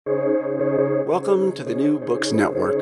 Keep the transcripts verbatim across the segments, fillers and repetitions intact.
Welcome to the New Books Network.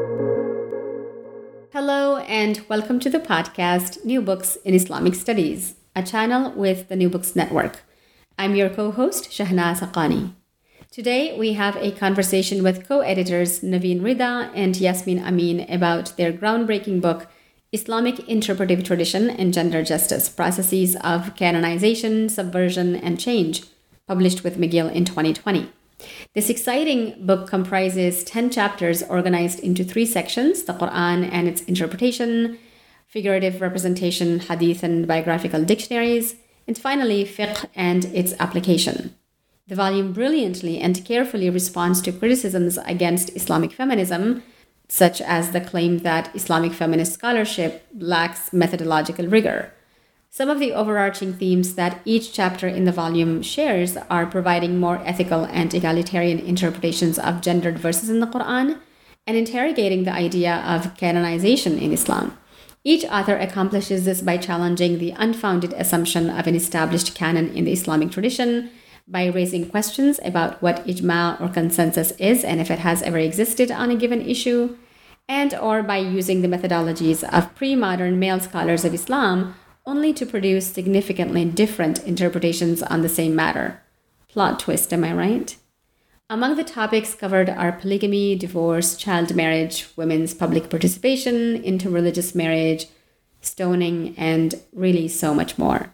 Hello, and welcome to the podcast New Books in Islamic Studies, a channel with the New Books Network. I'm your co-host, Shahnaz Haqqani. Today, we have a conversation with co-editors Naveen Rida and Yasmin Amin about their groundbreaking book, Islamic Interpretive Tradition and Gender Justice, Processes of Canonization, Subversion, and Change, published with McGill in twenty twenty. This exciting book comprises ten chapters organized into three sections: the Quran and its interpretation, figurative representation, hadith and biographical dictionaries, and finally, fiqh and its application. The volume brilliantly and carefully responds to criticisms against Islamic feminism, such as the claim that Islamic feminist scholarship lacks methodological rigor. Some of the overarching themes that each chapter in the volume shares are providing more ethical and egalitarian interpretations of gendered verses in the Quran and interrogating the idea of canonization in Islam. Each author accomplishes this by challenging the unfounded assumption of an established canon in the Islamic tradition, by raising questions about what ijma or consensus is and if it has ever existed on a given issue, and or by using the methodologies of pre-modern male scholars of Islam only to produce significantly different interpretations on the same matter. Plot twist, am I right? Among the topics covered are polygamy, divorce, child marriage, women's public participation, interreligious marriage, stoning, and really so much more.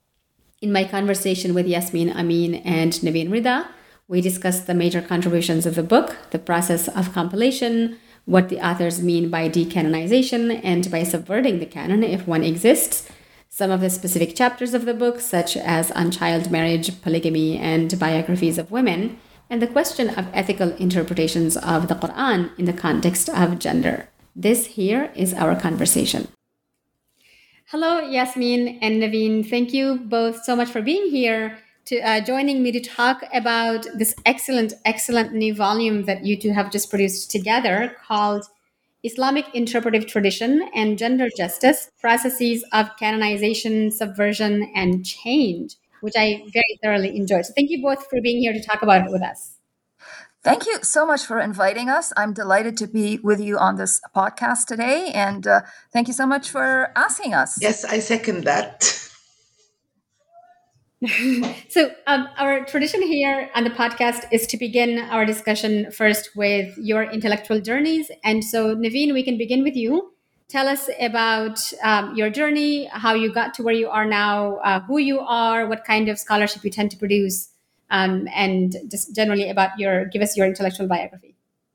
In my conversation with Yasmin Amin and Naveen Rida, we discussed the major contributions of the book, the process of compilation, what the authors mean by decanonization and by subverting the canon if one exists, some of the specific chapters of the book, such as on child marriage, polygamy, and biographies of women, and the question of ethical interpretations of the Quran in the context of gender. This here is our conversation. Hello, Yasmin and Naveen. Thank you both so much for being here, to uh, joining me to talk about this excellent, excellent new volume that you two have just produced together called Islamic Interpretive Tradition and Gender Justice, Processes of Canonization, Subversion, and Change, which I very thoroughly enjoyed. So thank you both for being here to talk about it with us. Thank you so much for inviting us. I'm delighted to be with you on this podcast today. And uh, thank you so much for asking us. Yes, I second that. So um, our tradition here on the podcast is to begin our discussion first with your intellectual journeys. And so, Naveen, we can begin with you. Tell us about um, your journey, how you got to where you are now, uh, who you are, what kind of scholarship you tend to produce, um, and just generally about your, give us your intellectual biography.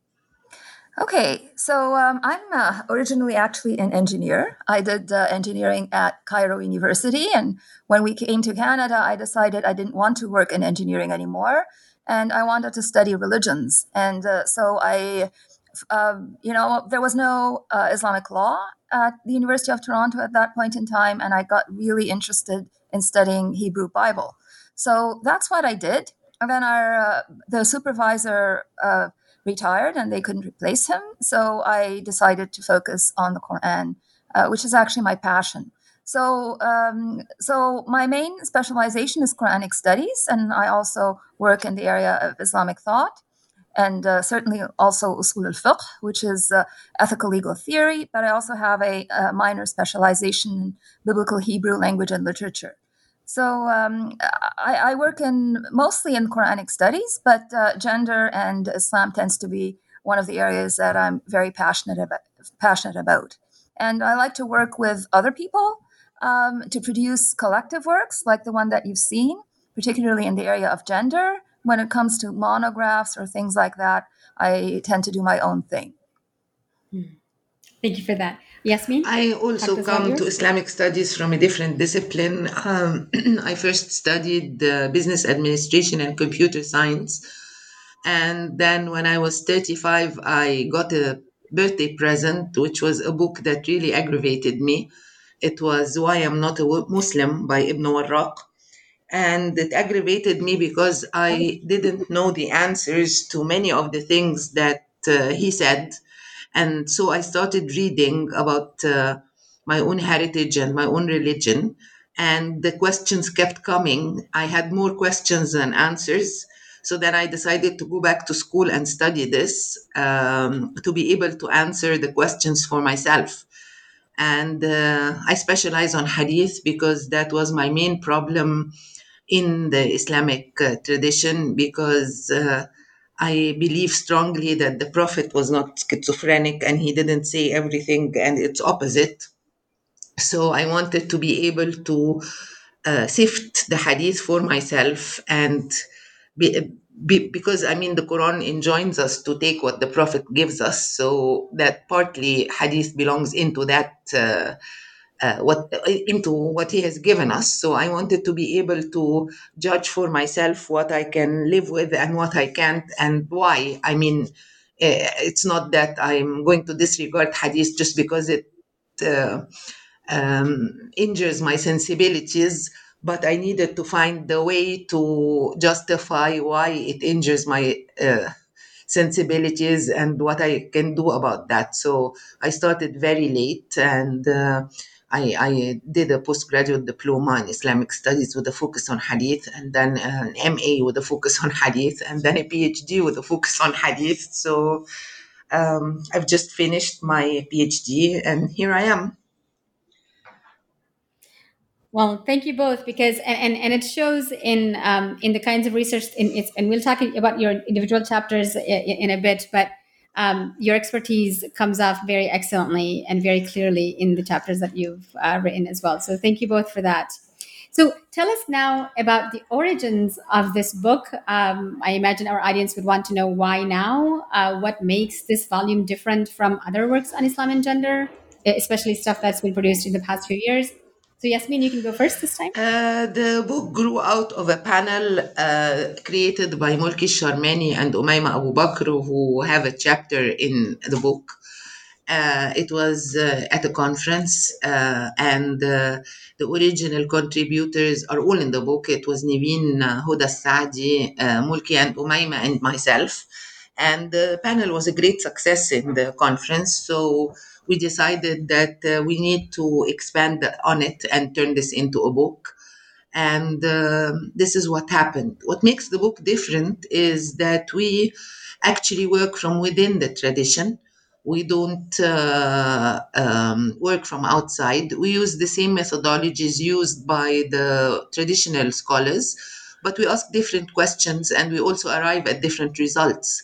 Okay, so um, I'm uh, originally actually an engineer. I did uh, engineering at Cairo University. And when we came to Canada, I decided I didn't want to work in engineering anymore. And I wanted to study religions. And uh, so I, uh, you know, there was no uh, Islamic law at the University of Toronto at that point in time. And I got really interested in studying Hebrew Bible. So that's what I did. And then our uh, the supervisor uh, retired and they couldn't replace him. So I decided to focus on the Quran, uh, which is actually my passion. So, um, so my main specialization is Quranic studies, and I also work in the area of Islamic thought, and uh, certainly also Usul al-Fiqh, which is uh, ethical legal theory, but I also have a, a minor specialization in biblical Hebrew language and literature. So um, I, I work in mostly in Quranic studies, but uh, gender and Islam tends to be one of the areas that I'm very passionate about. Passionate about, and I like to work with other people um, to produce collective works like the one that you've seen, particularly in the area of gender. When it comes to monographs or things like that, I tend to do my own thing. Thank you for that. Yasmin? I also come to Islamic studies from a different discipline. Um, I first studied uh, business administration and computer science. And then when I was thirty-five, I got a birthday present, which was a book that really aggravated me. It was Why I'm Not a Muslim by Ibn Warraq. And it aggravated me because I didn't know the answers to many of the things that uh, he said. And so I started reading about uh, my own heritage and my own religion. And the questions kept coming. I had more questions than answers. So then I decided to go back to school and study this um, to be able to answer the questions for myself. And uh, I specialize on hadith because that was my main problem in the Islamic uh, tradition, because uh, I believe strongly that the Prophet was not schizophrenic and he didn't say everything and its opposite. So I wanted to be able to uh, sift the hadith for myself and be, be, because I mean the Quran enjoins us to take what the Prophet gives us, so that partly hadith belongs into that uh, uh, what into what he has given us. So I wanted to be able to judge for myself what I can live with and what I can't, and why. I mean, eh, it's not that I'm going to disregard hadith just because it uh, um, injures my sensibilities, but I needed to find the way to justify why it injures my uh, sensibilities and what I can do about that. So I started very late, and uh, I, I did a postgraduate diploma in Islamic studies with a focus on hadith, and then an M A with a focus on hadith, and then a PhD with a focus on hadith. So um, I've just finished my PhD, and here I am. Well, thank you both, because and, and, and it shows in um, in the kinds of research in it's, and we'll talk about your individual chapters in, in a bit, but um, your expertise comes off very excellently and very clearly in the chapters that you've uh, written as well. So thank you both for that. So tell us now about the origins of this book. Um, I imagine our audience would want to know why now. Uh, what makes this volume different from other works on Islam and gender, especially stuff that's been produced in the past few years? So Yasmin, you can go first this time. Uh, the book grew out of a panel uh, created by Mulki Sharmani and Umayma Abu Bakr, who have a chapter in the book. Uh, it was uh, at a conference, uh, and uh, the original contributors are all in the book. It was Niveen, uh, Huda Saadi, uh, Mulki, and Umayma, and myself. And the panel was a great success in the conference. So we decided that uh, we need to expand on it and turn this into a book. And uh, this is what happened. What makes the book different is that we actually work from within the tradition. We don't uh, um, work from outside. We use the same methodologies used by the traditional scholars, but we ask different questions and we also arrive at different results.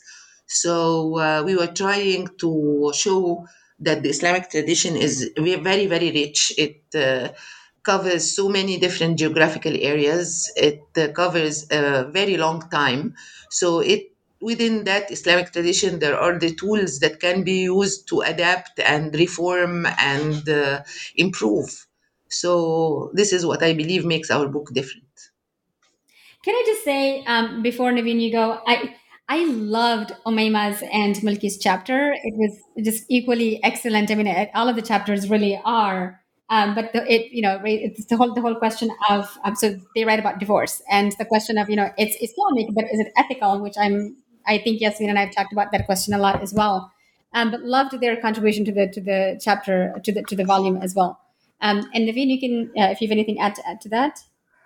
So uh, we were trying to show that the Islamic tradition is very, very rich. It uh, covers so many different geographical areas. It uh, covers a very long time. So it within that Islamic tradition, there are the tools that can be used to adapt and reform and uh, improve. So this is what I believe makes our book different. Can I just say, um, before Naveen, you go, I I loved Umayma's and Mulki's chapter. It was just equally excellent. I mean, it, all of the chapters really are. Um, but the, it, you know, it's the whole the whole question of um, so they write about divorce and the question of, you know, it's Islamic, but is it ethical? Which I'm I think Yasmin and I have talked about that question a lot as well. Um, but loved their contribution to the to the chapter to the to the volume as well. Um, and Naveen, you can uh, if you have anything add to add to that.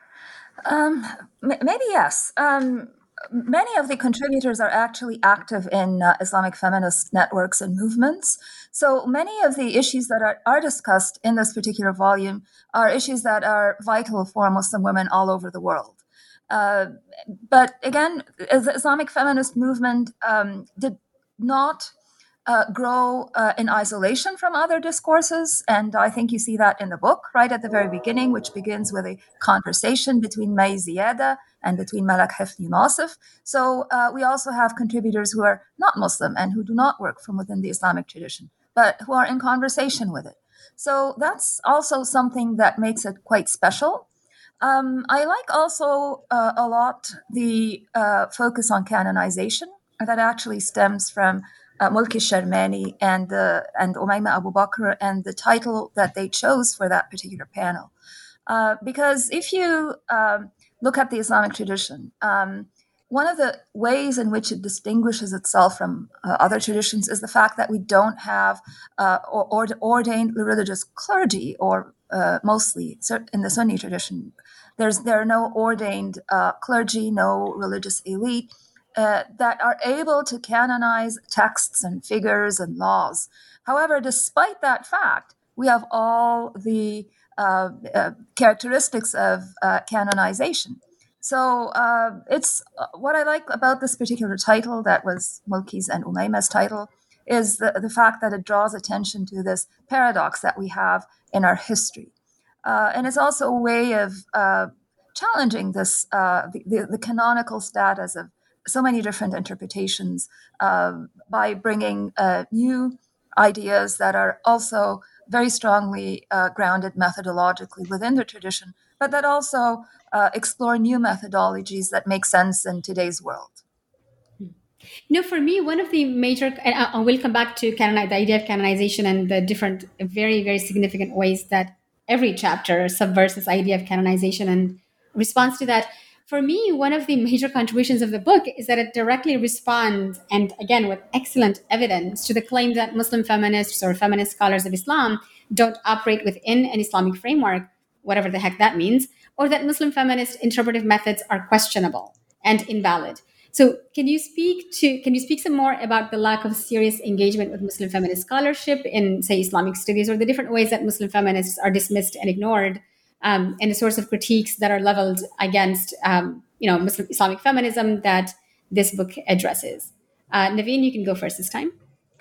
Um, m- maybe yes. Um, many of the contributors are actually active in uh, Islamic feminist networks and movements. So many of the issues that are, are discussed in this particular volume are issues that are vital for Muslim women all over the world. Uh, but again, the Islamic feminist movement um, did not uh, grow uh, in isolation from other discourses. And I think you see that in the book right at the very beginning, which begins with a conversation between May Ziyada and between Malak Hifni Nasif. So uh, we also have contributors who are not Muslim and who do not work from within the Islamic tradition, but who are in conversation with it. So that's also something that makes it quite special. Um, I like also uh, a lot the uh, focus on canonization that actually stems from uh, Mulki Sharmani and uh, and Umayma Abu Bakr and the title that they chose for that particular panel. Uh, because if you um, look at the Islamic tradition, um, one of the ways in which it distinguishes itself from uh, other traditions is the fact that we don't have uh, or, or ordained religious clergy, or uh, mostly in the Sunni tradition. There's there are no ordained uh, clergy, no religious elite. uh, that are able to canonize texts and figures and laws. However, despite that fact, we have all the uh, uh, characteristics of uh, canonization. So uh, it's uh, what I like about this particular title, that was Mulki's and Umayma's title, is the, the fact that it draws attention to this paradox that we have in our history. Uh, and it's also a way of uh, challenging this uh, the, the, the canonical status of so many different interpretations uh, by bringing uh, new ideas that are also very strongly uh, grounded methodologically within the tradition, but that also uh, explore new methodologies that make sense in today's world. You know, for me, one of the major, and I will come back to canon, the idea of canonization and the different, very, very significant ways that every chapter subverts this idea of canonization. And response to that, for me, one of the major contributions of the book is that it directly responds, and again, with excellent evidence, to the claim that Muslim feminists or feminist scholars of Islam don't operate within an Islamic framework, whatever the heck that means, or that Muslim feminist interpretive methods are questionable and invalid. So can you speak to, can you speak some more about the lack of serious engagement with Muslim feminist scholarship in, say, Islamic studies, or the different ways that Muslim feminists are dismissed and ignored, um, and the sorts of critiques that are leveled against, um, you know, Muslim Islamic feminism that this book addresses? Uh, Naveen, you can go first this time.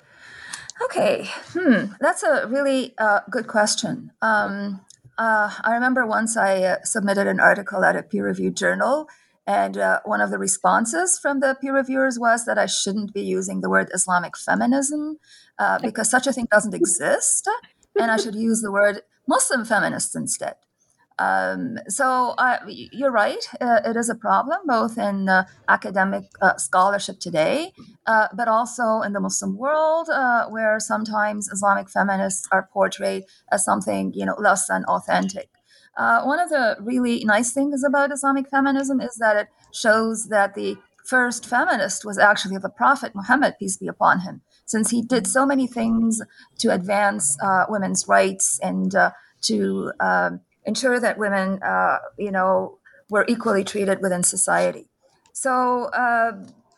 Okay, hmm, that's a really uh, good question. Um, uh, I remember once I uh, submitted an article at a peer-reviewed journal, and uh, one of the responses from the peer reviewers was that I shouldn't be using the word Islamic feminism uh, because such a thing doesn't exist, and I should use the word Muslim feminist instead. Um, so uh, you're right, uh, it is a problem both in uh, academic uh, scholarship today, uh, but also in the Muslim world, uh, where sometimes Islamic feminists are portrayed as something, you know, less than authentic. Uh, one of the really nice things about Islamic feminism is that it shows that the first feminist was actually the Prophet Muhammad, peace be upon him, since he did so many things to advance uh, women's rights and uh, to uh, ensure that women, uh, you know, were equally treated within society. So, uh,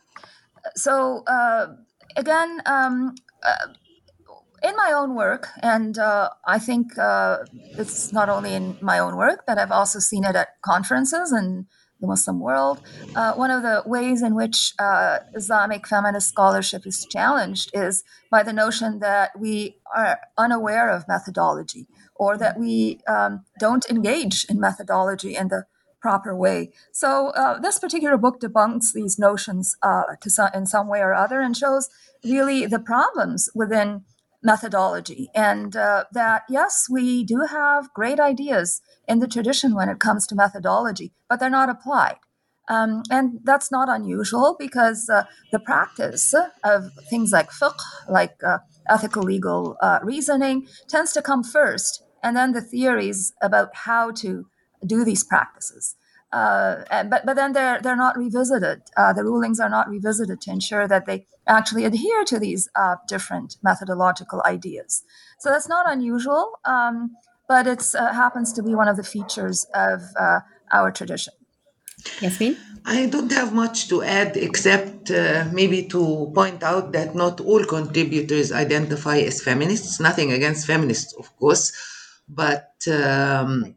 so uh, again, um, uh, in my own work, and uh, I think uh, it's not only in my own work, but I've also seen it at conferences in the Muslim world. Uh, one of the ways in which uh, Islamic feminist scholarship is challenged is by the notion that we are unaware of methodology, or that we um, don't engage in methodology in the proper way. So uh, this particular book debunks these notions uh, to some, in some way or other, and shows really the problems within methodology, and uh, that, yes, we do have great ideas in the tradition when it comes to methodology, but they're not applied. Um, and that's not unusual, because uh, the practice of things like fiqh, like uh, ethical legal uh, reasoning, tends to come first, and then the theories about how to do these practices. Uh, and, but but then they're they're not revisited. Uh, the rulings are not revisited to ensure that they actually adhere to these uh, different methodological ideas. So that's not unusual, um, but it uh, happens to be one of the features of uh, our tradition. Yasmin? I don't have much to add, except uh, maybe to point out that not all contributors identify as feminists. Nothing against feminists, of course, but um,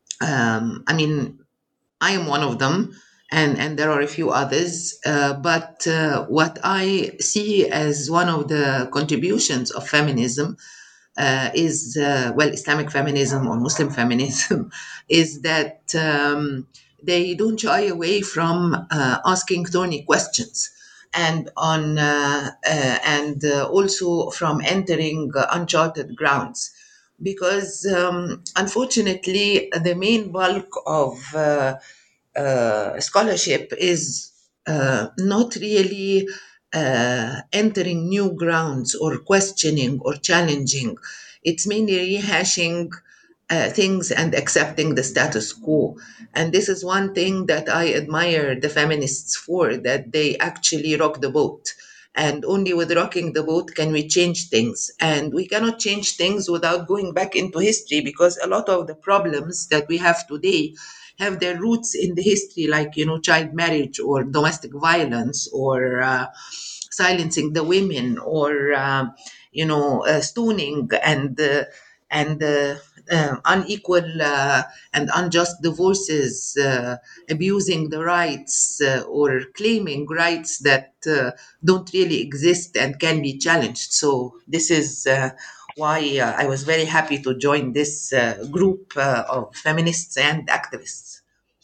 um, I mean, I am one of them, and, and there are a few others. Uh, but uh, what I see as one of the contributions of feminism uh, is, uh, well, Islamic feminism or Muslim feminism, is that um, they don't shy away from uh, asking thorny questions, and on uh, uh, and uh, also from entering uh, uncharted grounds. Because um, unfortunately, the main bulk of uh, uh, scholarship is uh, not really uh, entering new grounds or questioning or challenging. It's mainly rehashing uh, things and accepting the status quo. And this is one thing that I admire the feminists for, that they actually rock the boat. And only with rocking the boat can we change things. And we cannot change things without going back into history, because a lot of the problems that we have today have their roots in the history, like, you know, child marriage or domestic violence or uh, silencing the women or, uh, you know, uh, stoning and uh, and uh, uh, unequal uh, and unjust divorces, uh, abusing the rights uh, or claiming rights that uh, don't really exist and can be challenged. So this is uh, why uh, I was very happy to join this uh, group uh, of feminists and activists.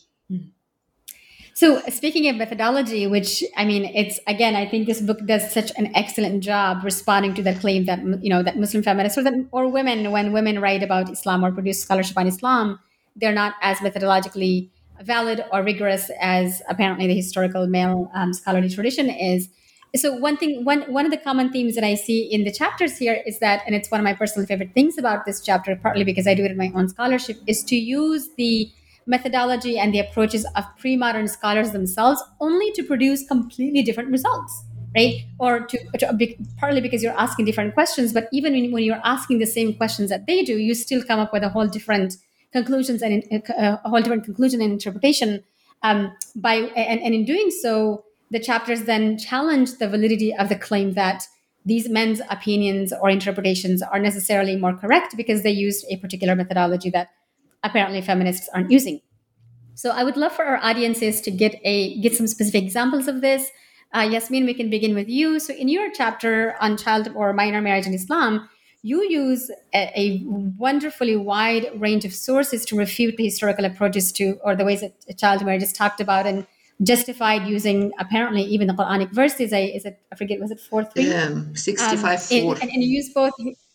So speaking of methodology, which I mean, it's again, I think this book does such an excellent job responding to that claim that, you know, that Muslim feminists or that or women, when women write about Islam or produce scholarship on Islam, they're not as methodologically valid or rigorous as apparently the historical male um, scholarly tradition is. So one thing, one one of the common themes that I see in the chapters here is that, and it's one of my personal favorite things about this chapter, partly because I do it in my own scholarship, is to use the methodology and the approaches of pre-modern scholars themselves only to produce completely different results, right? Or to, to partly because you're asking different questions, but even when, when you're asking the same questions that they do, you still come up with a whole different conclusions and uh, a whole different conclusion and interpretation. Um, by and, and in doing so, the chapters then challenge the validity of the claim that these men's opinions or interpretations are necessarily more correct because they used a particular methodology that apparently feminists aren't using. So I would love for our audiences to get a get some specific examples of this. Uh, Yasmin, we can begin with you. So in your chapter on child or minor marriage in Islam, you use a, a wonderfully wide range of sources to refute the historical approaches to, or the ways that child marriage is talked about and justified using apparently even the Quranic verses. I, is it, I forget, was it four three? Um, sixty-five four. Um, and, and you use both.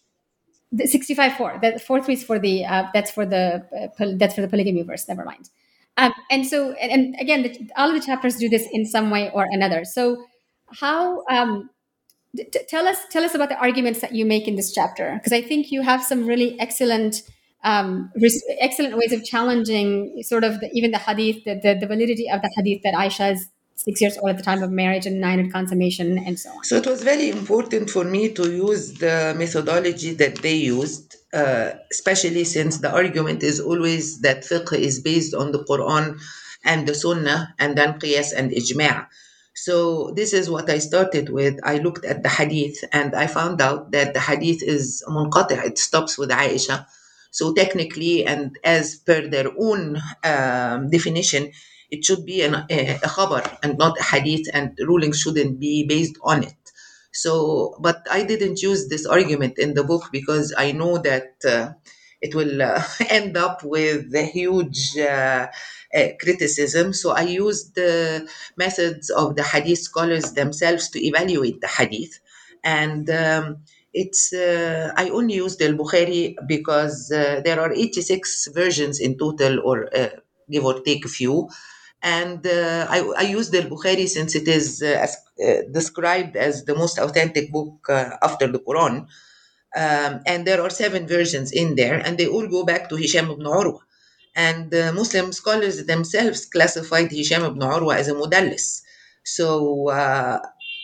The sixty-five four. That four three is for the uh, that's for the uh, that's for the polygamy verse. Never mind. Um, and so, and, and again, the, all of the chapters do this in some way or another. So, how um, t- tell us tell us about the arguments that you make in this chapter, because I think you have some really excellent um, res- excellent ways of challenging sort of the, even the hadith, the, the the validity of the hadith that Aisha is six years old at the time of marriage and nine at consummation, and so on. So it was very important for me to use the methodology that they used, uh, especially since the argument is always that fiqh is based on the Quran and the Sunnah and then qiyas and ijma'. So this is what I started with. I looked at the hadith and I found out that the hadith is munqati', it stops with Aisha. So technically, and as per their own um, definition, it should be an, a, a khabar and not a hadith, and rulings shouldn't be based on it. So, but I didn't use this argument in the book because I know that uh, it will uh, end up with a huge uh, uh, criticism. So I used the methods of the hadith scholars themselves to evaluate the hadith. And um, it's uh, I only used al-Bukhari because uh, there are eighty-six versions in total, or uh, give or take a few. And uh, I, I use the Bukhari since it is uh, as, uh, described as the most authentic book uh, after the Quran. Um, and there are seven versions in there, and they all go back to Hisham ibn Urwa. And uh, Muslim scholars themselves classified Hisham ibn Urwa as a mudallis. So uh,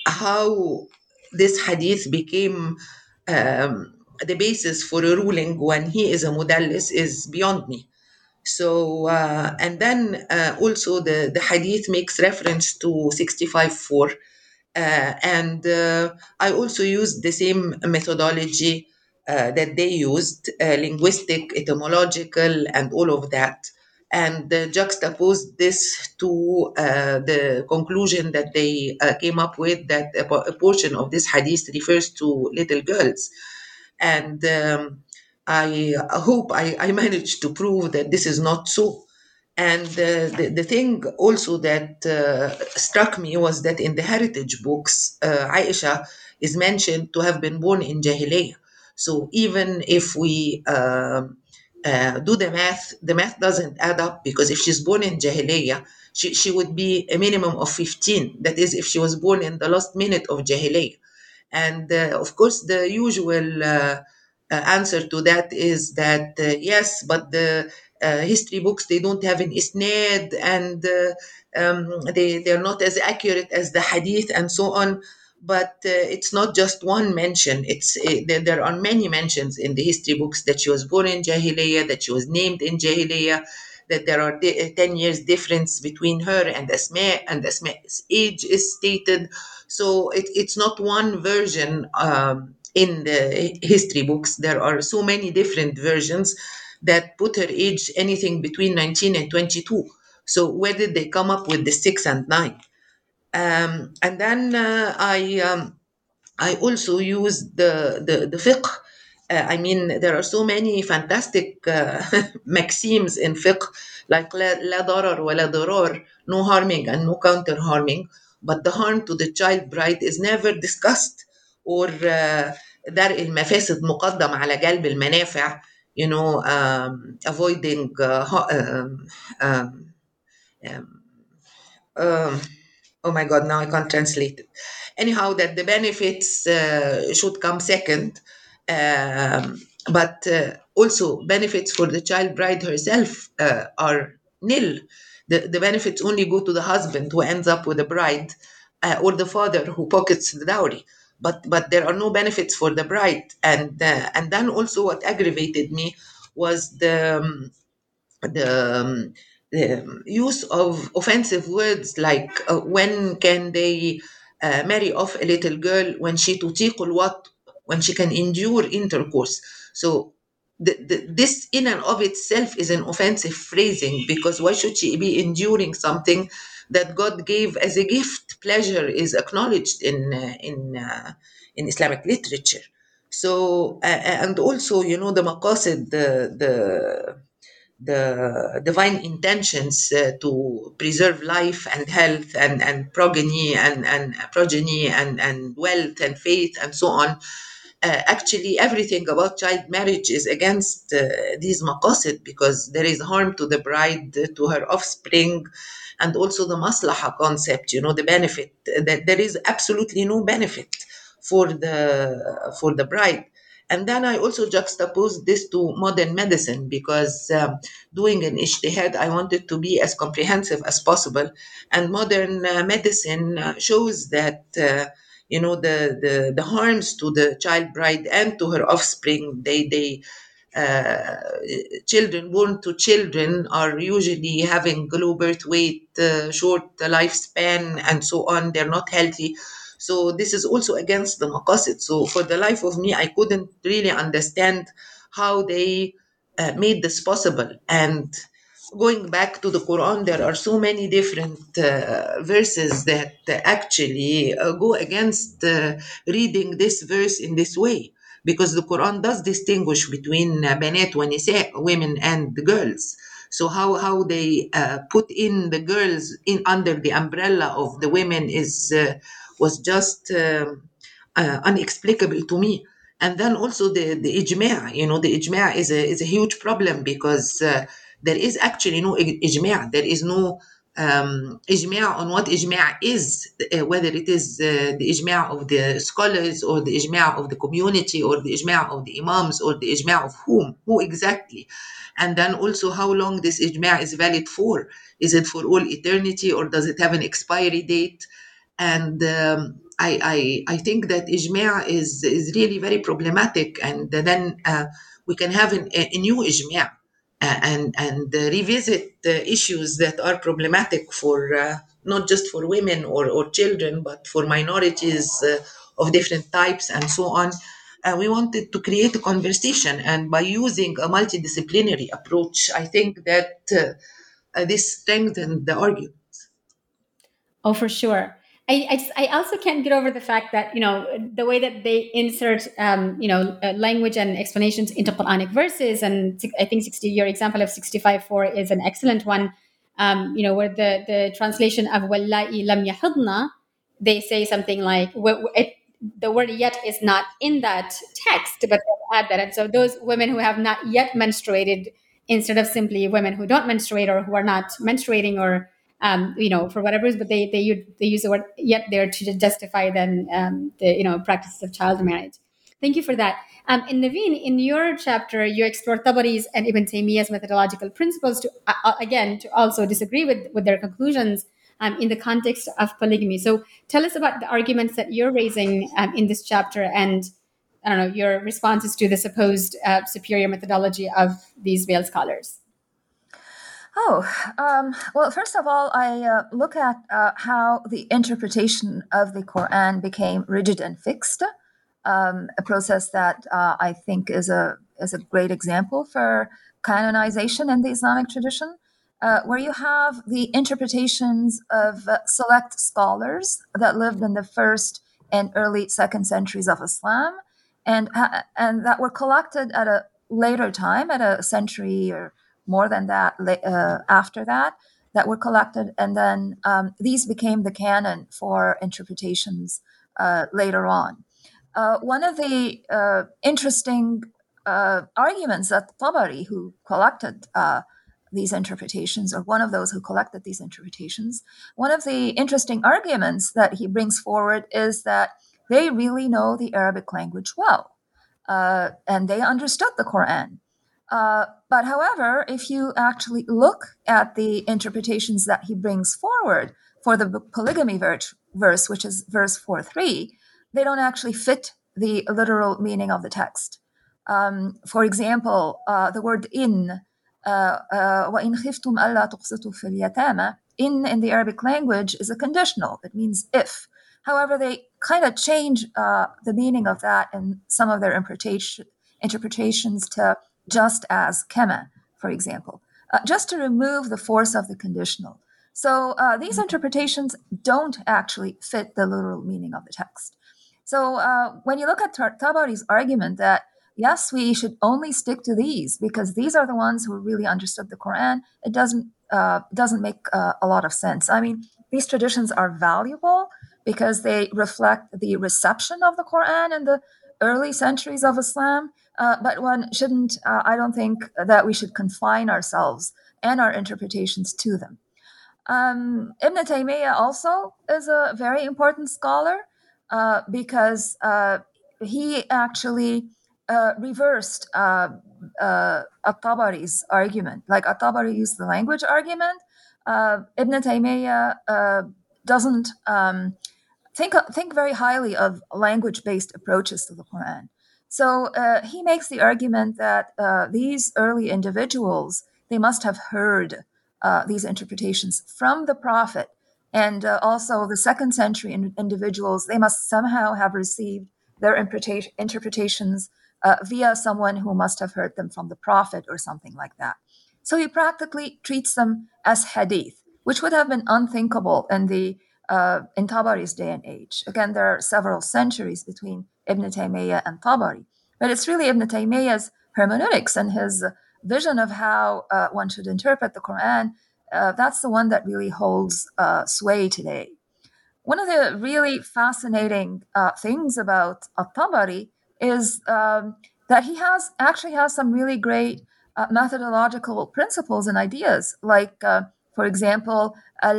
how this hadith became um, the basis for a ruling when he is a mudallis is beyond me. So, uh, and then uh, also the, the hadith makes reference to sixty-five four. Uh, and uh, I also used the same methodology uh, that they used, uh, linguistic, etymological, and all of that, and uh, juxtaposed this to uh, the conclusion that they uh, came up with, that a, a portion of this hadith refers to little girls. And um, I hope I, I managed to prove that this is not so. And uh, the, the thing also that uh, struck me was that in the heritage books, uh, Aisha is mentioned to have been born in Jahiliyyah. So even if we uh, uh, do the math, the math doesn't add up, because if she's born in Jahiliyyah, she, she would be a minimum of fifteen. That is, if she was born in the last minute of Jahiliyyah. And uh, of course, the usual uh, uh, answer to that is that uh, yes, but the uh, history books, they don't have an isnad, and uh, um, they they're not as accurate as the hadith and so on. But uh, it's not just one mention. It's uh, there, there are many mentions in the history books that she was born in Jahiliyyah, that she was named in Jahiliyyah, that there are ten years difference between her and Asma, and Asma's age is stated. So it, it's not one version um, in the history books. There are so many different versions that put her age anything between nineteen and twenty-two. So where did they come up with the six and nine? Um, and then uh, I um, I also use the the, the fiqh. Uh, I mean, there are so many fantastic uh, maxims in fiqh, like la, la darar wa la darar, no harming and no counter harming. But the harm to the child bride is never discussed. Or uh, درء المفاسد مقدم على جلب المنافع. You know, um, avoiding. Uh, um, um, um, um, oh my God, now I can't translate it. Anyhow, that the benefits uh, should come second, um, but uh, also benefits for the child bride herself uh, are nil. The, the benefits only go to the husband who ends up with a bride, uh, or the father who pockets the dowry. But but there are no benefits for the bride. And uh, and then also what aggravated me was the um, the um, the use of offensive words like uh, when can they uh, marry off a little girl when she تطيق الوطء, when she can endure intercourse. So the, the, this in and of itself is an offensive phrasing, because why should she be enduring something that God gave as a gift? Pleasure is acknowledged in uh, in uh, in Islamic literature. So uh, and also, you know, the maqasid, the the the divine intentions uh, to preserve life and health and, and progeny and, and progeny and, and wealth and faith and so on. Uh, actually, everything about child marriage is against uh, these maqasid, because there is harm to the bride, to her offspring, and also the maslaha concept, you know, the benefit. That there is absolutely no benefit for the for the bride. And then I also juxtapose this to modern medicine, because um, doing an ijtihad, I wanted to be as comprehensive as possible. And modern uh, medicine uh, shows that, uh, you know, the, the, the harms to the child bride and to her offspring, they, they uh, children born to children are usually having low birth weight, uh, short lifespan, and so on. They're not healthy. So this is also against the maqasid. So for the life of me, I couldn't really understand how they uh, made this possible. And going back to the Quran, there are so many different uh, verses that uh, actually uh, go against uh, reading this verse in this way, because the Quran does distinguish between uh, banat wa nisa, women and the girls. So how how they uh, put in the girls in under the umbrella of the women is uh, was just um, uh, inexplicable to me. And then also the the ijma', you know, the ijma' is a is a huge problem, because uh, there is actually no ijma'. There is no um, ijma' on what ijma' is, uh, whether it is uh, the ijma' of the scholars, or the ijma' of the community, or the ijma' of the imams, or the ijma' of whom, who exactly. And then also how long this ijma' is valid for. Is it for all eternity, or does it have an expiry date? And um, I, I I think that ijma' is is really very problematic, and then uh, we can have an, a, a new ijma' uh, and and uh, revisit the issues that are problematic for uh, not just for women or, or children, but for minorities uh, of different types and so on. Uh, we wanted to create a conversation, and by using a multidisciplinary approach, I think that uh, uh, this strengthened the argument. Oh, for sure. I, I, just, I also can't get over the fact that, you know, the way that they insert, um, you know, uh, language and explanations into Quranic verses. And I think sixty, your example of sixty-five four is an excellent one, um, you know, where the, the translation of وَاللَّائِ لَمْ يَحِضْنَ, they say something like, it, the word yet is not in that text, but they'll add that. And so those women who have not yet menstruated, instead of simply women who don't menstruate or who are not menstruating, or Um, you know, for whatever reason, but they they use, they use the word yet there to justify then um, the, you know, practices of child marriage. Thank you for that. Um, in Naveen, in your chapter, you explore Tabari's and Ibn Taymiyyah's methodological principles to, uh, again, to also disagree with, with their conclusions um, in the context of polygamy. So tell us about the arguments that you're raising um, in this chapter, and I don't know, your responses to the supposed uh, superior methodology of these male scholars. Oh, um, well, first of all, I uh, look at uh, how the interpretation of the Quran became rigid and fixed, um, a process that uh, I think is a is a great example for canonization in the Islamic tradition, uh, where you have the interpretations of uh, select scholars that lived in the first and early second centuries of Islam, and uh, and that were collected at a later time, at a century or more than that uh, after that, that were collected. And then um, these became the canon for interpretations uh, later on. Uh, one of the uh, interesting uh, arguments that Tabari, who collected uh, these interpretations, or one of those who collected these interpretations, one of the interesting arguments that he brings forward is that they really know the Arabic language well, uh, and they understood the Quran. Uh, but however, if you actually look at the interpretations that he brings forward for the polygamy verse, verse which is verse four three, they don't actually fit the literal meaning of the text. Um, for example, uh, the word in, وَإِنْ خِفْتُمْ أَلَّا تُقْسِطُوا فِي الْيَتَامَى, in in the Arabic language is a conditional. It means if. However, they kind of change uh, the meaning of that in some of their interpretation, interpretations to just as kema, for example, uh, just to remove the force of the conditional. So uh, these interpretations don't actually fit the literal meaning of the text. So uh, when you look at Tabari's argument that, yes, we should only stick to these because these are the ones who really understood the Quran, it doesn't, uh, doesn't make uh, a lot of sense. I mean, these traditions are valuable because they reflect the reception of the Quran in the early centuries of Islam. Uh, but one shouldn't, uh, I don't think that we should confine ourselves and our interpretations to them. Um, Ibn Taymiyyah also is a very important scholar uh, because uh, he actually uh, reversed uh, uh, At-Tabari's argument. Like At-Tabari used the language argument, uh, Ibn Taymiyyah uh, doesn't um, think, think very highly of language-based approaches to the Quran. So uh, he makes the argument that uh, these early individuals, they must have heard uh, these interpretations from the Prophet. And uh, also the second century in- individuals, they must somehow have received their interpreta- interpretations uh, via someone who must have heard them from the Prophet or something like that. So he practically treats them as hadith, which would have been unthinkable in the uh, in Tabari's day and age. Again, there are several centuries between Ibn Taymiyyah and Tabari. But it's really Ibn Taymiyyah's hermeneutics and his vision of how uh, one should interpret the Quran. Uh, that's the one that really holds uh, sway today. One of the really fascinating uh, things about At-Tabari is um, that he has actually has some really great uh, methodological principles and ideas, like, uh, for example,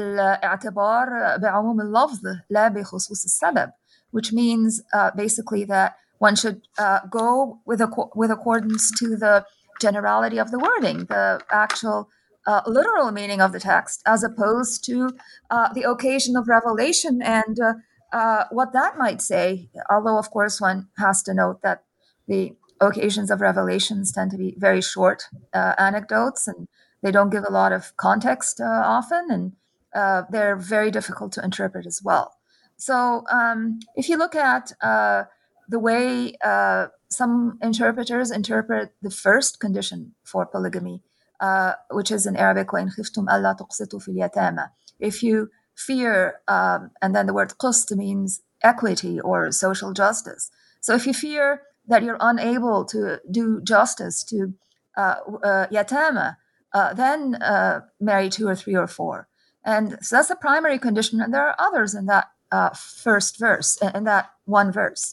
al-i'tibar bi'umum al-lafz la bi khusus al-sabab, which means uh, basically that one should uh, go with, a, with accordance to the generality of the wording, the actual uh, literal meaning of the text, as opposed to uh, the occasion of revelation and uh, uh, what that might say. Although, of course, one has to note that the occasions of revelations tend to be very short uh, anecdotes, and they don't give a lot of context uh, often, and uh, they're very difficult to interpret as well. So um, if you look at uh, the way uh, some interpreters interpret the first condition for polygamy, uh, which is in Arabic, وَإِنْ خِفْتُمْ أَلَّا تُقْسِطُوا فِي الْيَتَامَى. If you fear, um, and then the word qist means equity or social justice. So if you fear that you're unable to do justice to uh, uh, yatama, uh, then uh, marry two or three or four. And so that's the primary condition, and there are others in that uh, first verse, in that one verse.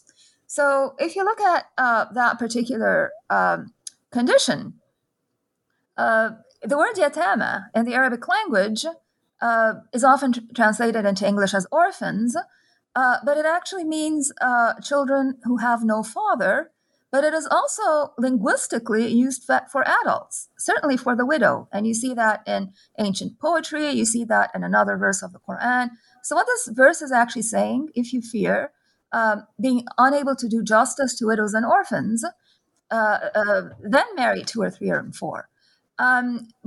So if you look at uh, that particular um, condition, uh, the word yatama in the Arabic language uh, is often tr- translated into English as orphans, uh, but it actually means uh, children who have no father, but it is also linguistically used for, for adults, certainly for the widow. And you see that in ancient poetry, you see that in another verse of the Quran. So what this verse is actually saying, if you fear um, being unable to do justice to widows and orphans, uh, uh, then marry two or three or four. Um, but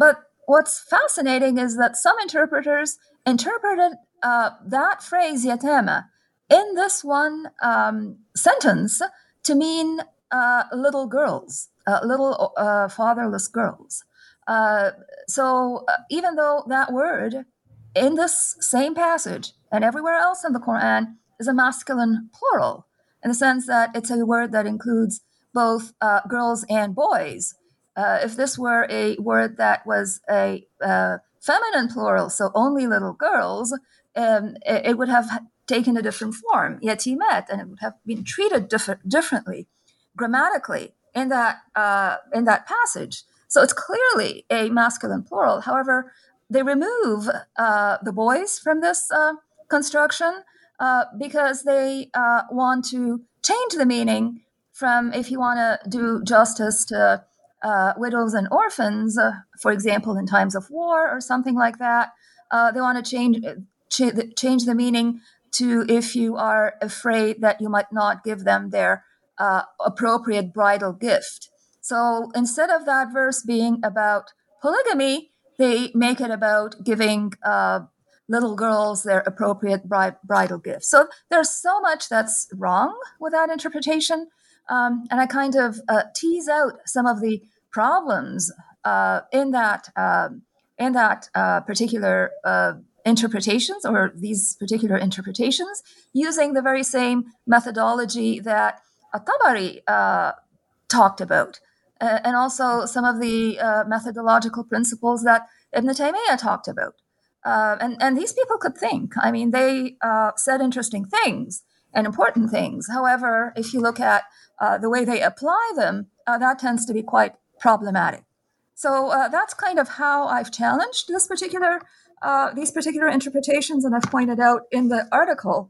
what's fascinating is that some interpreters interpreted uh, that phrase yatama in this one um, sentence to mean uh, little girls, uh, little uh, fatherless girls. Uh, so uh, even though that word in this same passage and everywhere else in the Quran is a masculine plural, in the sense that it's a word that includes both uh, girls and boys. Uh, if this were a word that was a uh, feminine plural, so only little girls, um, it, it would have taken a different form, yatimat, and it would have been treated diff- differently grammatically in that uh, in that passage. So it's clearly a masculine plural. However, they remove uh, the boys from this uh, construction uh, because they uh, want to change the meaning from, if you want to do justice to uh, widows and orphans, uh, for example, in times of war or something like that, uh, they want to change ch- change the meaning to if you are afraid that you might not give them their uh, appropriate bridal gift. So instead of that verse being about polygamy, they make it about giving uh, little girls their appropriate bride, bridal gifts. So there's so much that's wrong with that interpretation. Um, and I kind of uh, tease out some of the problems uh, in that uh, in that uh, particular uh, interpretations or these particular interpretations using the very same methodology that At-Tabari uh, talked about. Uh, and also some of the uh, methodological principles that Ibn Taymiyyah talked about. Uh, and, and these people could think. I mean, they uh, said interesting things and important things. However, if you look at uh, the way they apply them, uh, that tends to be quite problematic. So uh, that's kind of how I've challenged this particular, uh, these particular interpretations. And I've pointed out in the article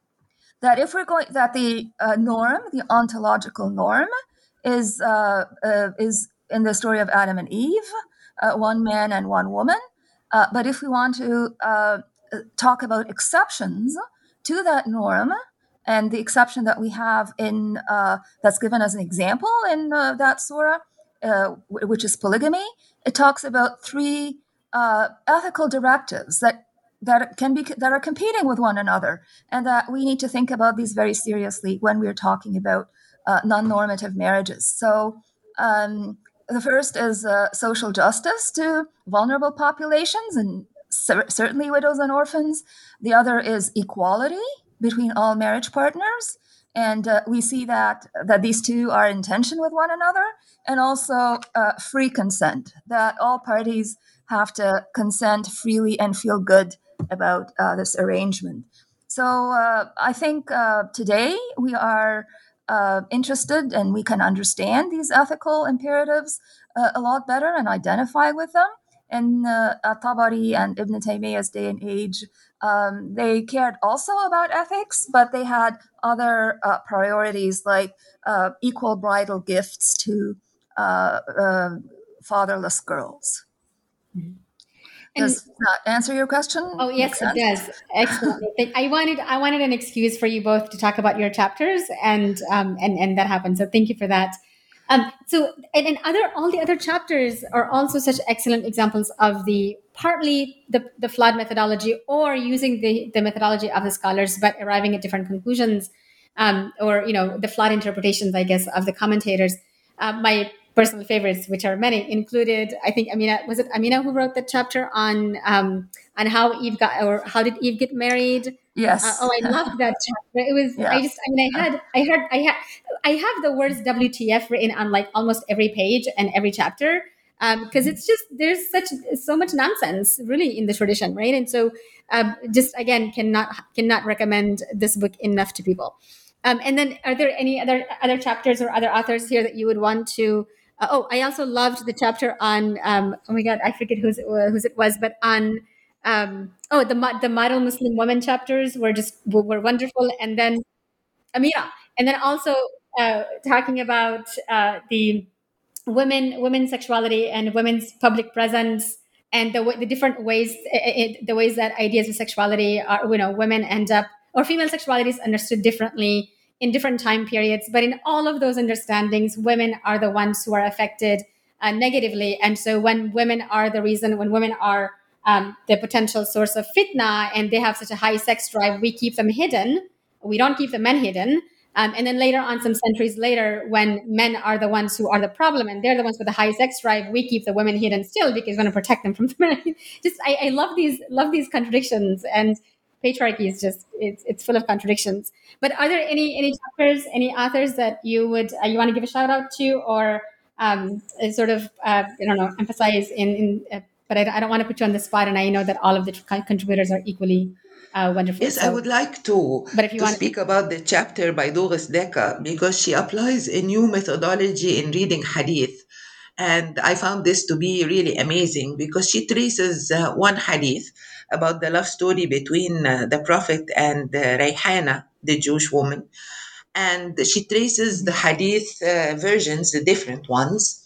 that if we're going, that the uh, norm, the ontological norm, is uh, uh, is in the story of Adam and Eve, uh, one man and one woman. Uh, but if we want to uh, talk about exceptions to that norm, and the exception that we have in uh, that's given as an example in uh, that surah, uh, which is polygamy, it talks about three uh, ethical directives that that can be that are competing with one another, and that we need to think about these very seriously when we're talking about uh, non-normative marriages. So um, the first is uh, social justice to vulnerable populations, and cer- certainly widows and orphans. The other is equality between all marriage partners, and uh, we see that that these two are in tension with one another, and also uh, free consent, that all parties have to consent freely and feel good about uh, this arrangement. So uh, I think uh, today we are uh, interested and we can understand these ethical imperatives uh, a lot better and identify with them. In uh, At-Tabari and Ibn Taymiyyah's day and age, um, they cared also about ethics, but they had other uh, priorities like uh, equal bridal gifts to uh, uh, fatherless girls. Mm-hmm. Does that answer your question? Oh, yes, it does. Excellent. I wanted I wanted an excuse for you both to talk about your chapters, and um, and and that happened. So thank you for that. Um, so and, and other all the other chapters are also such excellent examples of the partly the, the flawed methodology, or using the, the methodology of the scholars but arriving at different conclusions, um, or you know the flawed interpretations, I guess, of the commentators. Uh, my personal favorites, which are many, included, I think, Amina, was it Amina who wrote the chapter on um, on how Eve got, or how did Eve get married? Yes. Uh, oh, I loved that chapter. It was, yeah. I just, I mean, I had, I heard, I had, I have the words W T F written on like almost every page and every chapter, because um, it's just, there's such, so much nonsense really in the tradition, right? And so um, just, again, cannot, cannot recommend this book enough to people. Um, and then are there any other, other chapters or other authors here that you would want to, Uh, oh, I also loved the chapter on, um, oh my God, I forget whose, uh, whose it was, but on, um, oh, the the model Muslim woman chapters were just, were wonderful. And then, um, yeah, and then also uh, talking about uh, the women, women's sexuality and women's public presence, and the the different ways, it, the ways that ideas of sexuality are, you know, women end up, or female sexuality is understood differently in different time periods. But in all of those understandings, women are the ones who are affected uh, negatively. And so when women are the reason, when women are um, the potential source of fitna and they have such a high sex drive, we keep them hidden. We don't keep the men hidden. Um, and then later on, some centuries later, when men are the ones who are the problem and they're the ones with the high sex drive, we keep the women hidden still because we want to protect them from the men. Just I, I love these love these contradictions, and patriarchy is just it's it's full of contradictions. But are there any any chapters, any authors that you would uh, you want to give a shout out to, or um, sort of uh, I don't know emphasize in in? Uh, but I, I don't want to put you on the spot, and I know that all of the contributors are equally Uh, wonderful. Yes, so, I would like to, but if you to want speak about the chapter by Doris Decker because she applies a new methodology in reading hadith. And I found this to be really amazing because she traces uh, one hadith about the love story between uh, the Prophet and uh, Rayhana, the Jewish woman. And she traces the hadith uh, versions, the different ones,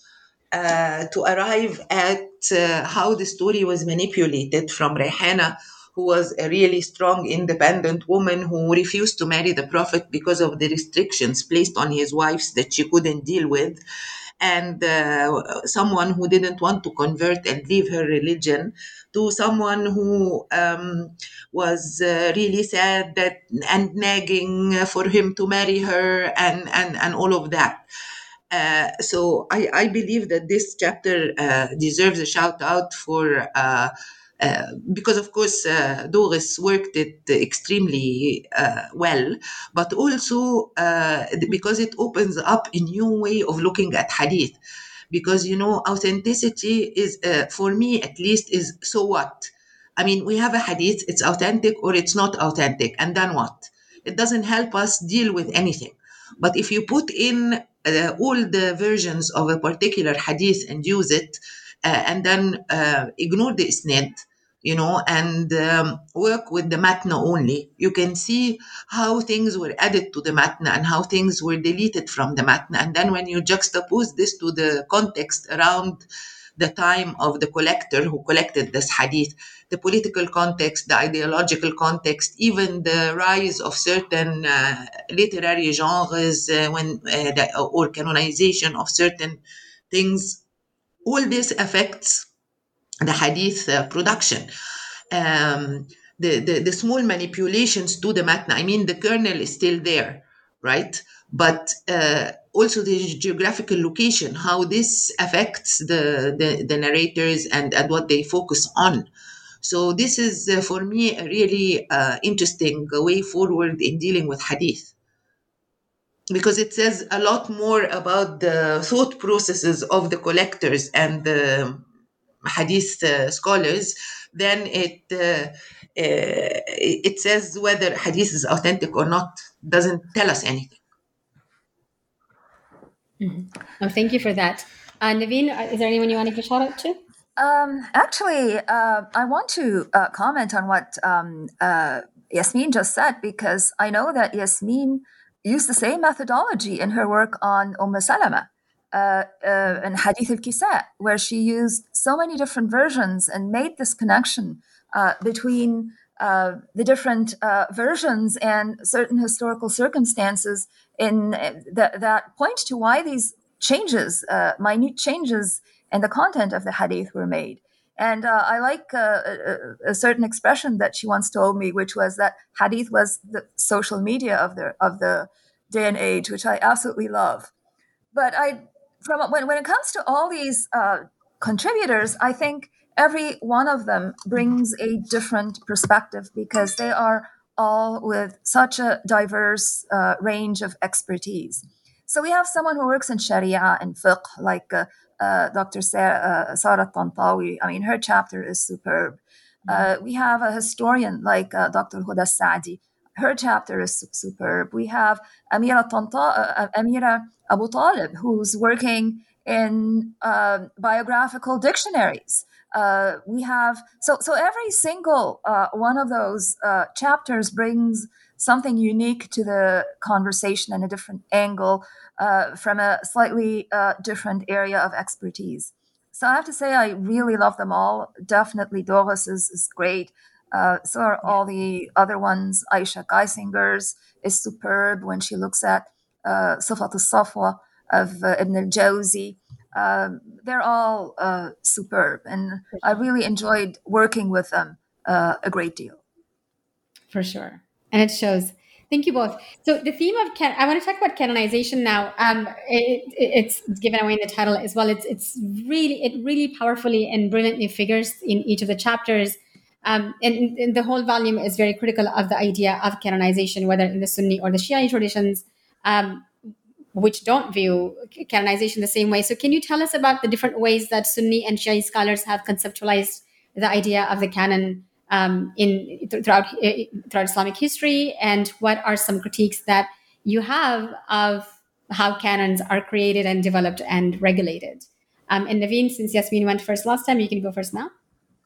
uh, to arrive at uh, how the story was manipulated from Rayhana, who was a really strong, independent woman who refused to marry the Prophet because of the restrictions placed on his wives that she couldn't deal with, and uh, someone who didn't want to convert and leave her religion, to someone who um, was uh, really sad that and nagging for him to marry her, and, and, and all of that. Uh, so I, I believe that this chapter uh, deserves a shout out for uh, uh, because of course uh, Doris worked it extremely uh, well, but also uh, because it opens up a new way of looking at hadith. Because you know, authenticity is uh, for me at least is so what? I mean, we have a hadith, it's authentic or it's not authentic, and then what? It doesn't help us deal with anything. But if you put in uh, all the versions of a particular hadith and use it, uh, and then uh, ignore the isnad, you know, and um, work with the matna only, you can see how things were added to the matna and how things were deleted from the matna. And then when you juxtapose this to the context around the time of the collector who collected this hadith, the political context, the ideological context, even the rise of certain uh, literary genres uh, when uh, the, or canonization of certain things, all this affects the hadith uh, production. Um, the, the, the small manipulations to the matna, I mean, the kernel is still there, right? But uh, also the geographical location, how this affects the, the, the narrators and, and what they focus on. So this is, uh, for me, a really uh, interesting way forward in dealing with hadith, because it says a lot more about the thought processes of the collectors and the hadith uh, scholars than it uh, uh, it says whether hadith is authentic or not. Doesn't tell us anything. Mm-hmm. Oh, thank you for that. Uh, Naveen, is there anyone you want to give a shout out to? Um, actually, uh, I want to uh, comment on what um, uh, Yasmin just said, because I know that Yasmin used the same methodology in her work on Umm Salama uh, uh, in Hadith al-Kisa, where she used so many different versions and made this connection uh, between uh, the different uh, versions and certain historical circumstances in th- that point to why these changes, uh, minute changes, and the content of the hadith were made. And uh, I like uh, a, a certain expression that she once told me, which was that hadith was the social media of the of the day and age, which I absolutely love. But I, from when when it comes to all these uh, contributors, I think every one of them brings a different perspective, because they are all with such a diverse uh, range of expertise. So we have someone who works in Sharia and fiqh, like uh, uh, Doctor Sarah, uh, Sarah Tantawi. I mean, her chapter is superb. Uh, we have a historian like uh, Doctor Huda Saadi. Her chapter is su- superb. We have Amira Tanta, uh, Amira Abu Talib, who's working in uh, biographical dictionaries. Uh, we have so so every single uh, one of those uh, chapters brings something unique to the conversation and a different angle uh, from a slightly uh, different area of expertise. So I have to say, I really love them all. Definitely Doris is, is great. Uh, so are all the other ones. Aisha Geisinger's is superb when she looks at uh, Sifat al-Safwa of uh, Ibn al-Jawzi. uh, they're all uh, superb. And I really enjoyed working with them uh, a great deal. For sure. And it shows. Thank you both. So the theme of can- I want to talk about canonization now. Um, it, it, it's given away in the title as well. It's it's really it really powerfully and brilliantly figures in each of the chapters. Um, and, and the whole volume is very critical of the idea of canonization, whether in the Sunni or the Shia traditions, um, which don't view canonization the same way. So can you tell us about the different ways that Sunni and Shia scholars have conceptualized the idea of the canon um, in throughout throughout Islamic history, and what are some critiques that you have of how canons are created and developed and regulated? Um, and Naveen, since Yasmin went first last time, you can go first now.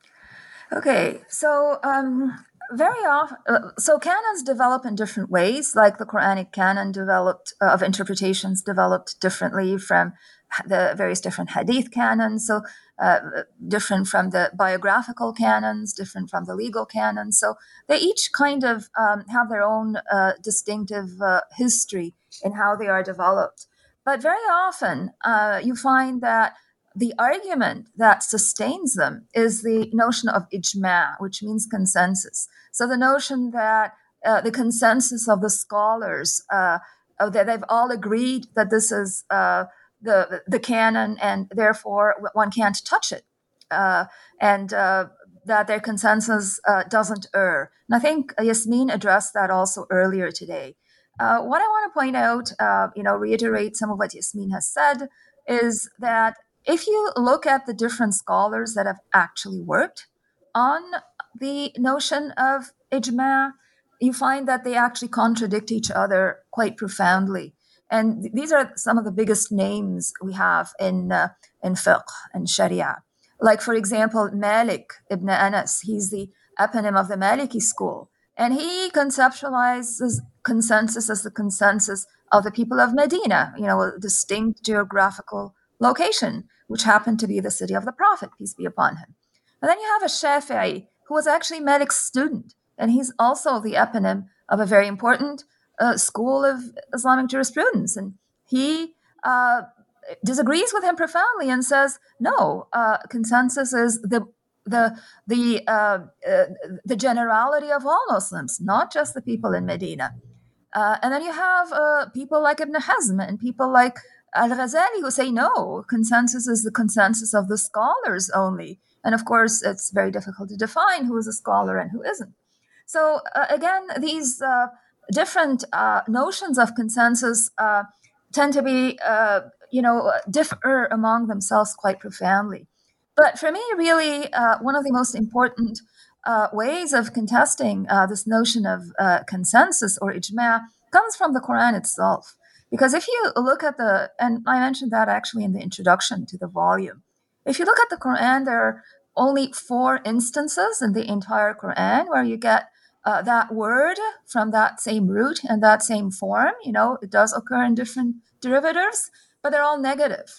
Okay, so um, very often, uh, so canons develop in different ways. Like the Quranic canon developed uh, of interpretations developed differently from the various different hadith canons. So uh, different from the biographical canons, different from the legal canons. So they each kind of um, have their own uh, distinctive uh, history in how they are developed. But very often uh, you find that the argument that sustains them is the notion of ijma, which means consensus. So the notion that uh, the consensus of the scholars, uh, that they've all agreed that this is uh, the the canon, and therefore one can't touch it, uh, and uh, that their consensus uh, doesn't err. And I think Yasmin addressed that also earlier today. Uh, what I want to point out, uh, you know, reiterate some of what Yasmin has said, is that if you look at the different scholars that have actually worked on the notion of ijma, you find that they actually contradict each other quite profoundly. And these are some of the biggest names we have in uh, in fiqh and sharia. Like, for example, Malik ibn Anas, he's the eponym of the Maliki school. And he conceptualizes consensus as the consensus of the people of Medina, you know, a distinct geographical location, which happened to be the city of the Prophet, peace be upon him. And then you have a Shafi'i, who was actually Malik's student, and he's also the eponym of a very important uh, school of Islamic jurisprudence. And he uh, disagrees with him profoundly and says, no, uh, consensus is the the the uh, uh, the generality of all Muslims, not just the people in Medina. Uh, and then you have uh, people like Ibn Hazm and people like Al-Ghazali who say, no, consensus is the consensus of the scholars only. And of course, it's very difficult to define who is a scholar and who isn't. So uh, again, these uh, different uh, notions of consensus uh, tend to be, uh, you know, differ among themselves quite profoundly. But for me, really, uh, one of the most important uh, ways of contesting uh, this notion of uh, consensus or ijma comes from the Quran itself. Because if you look at the, and I mentioned that actually in the introduction to the volume, if you look at the Quran, there are only four instances in the entire Quran where you get uh, that word from that same root and that same form. You know, it does occur in different derivatives, but they're all negative.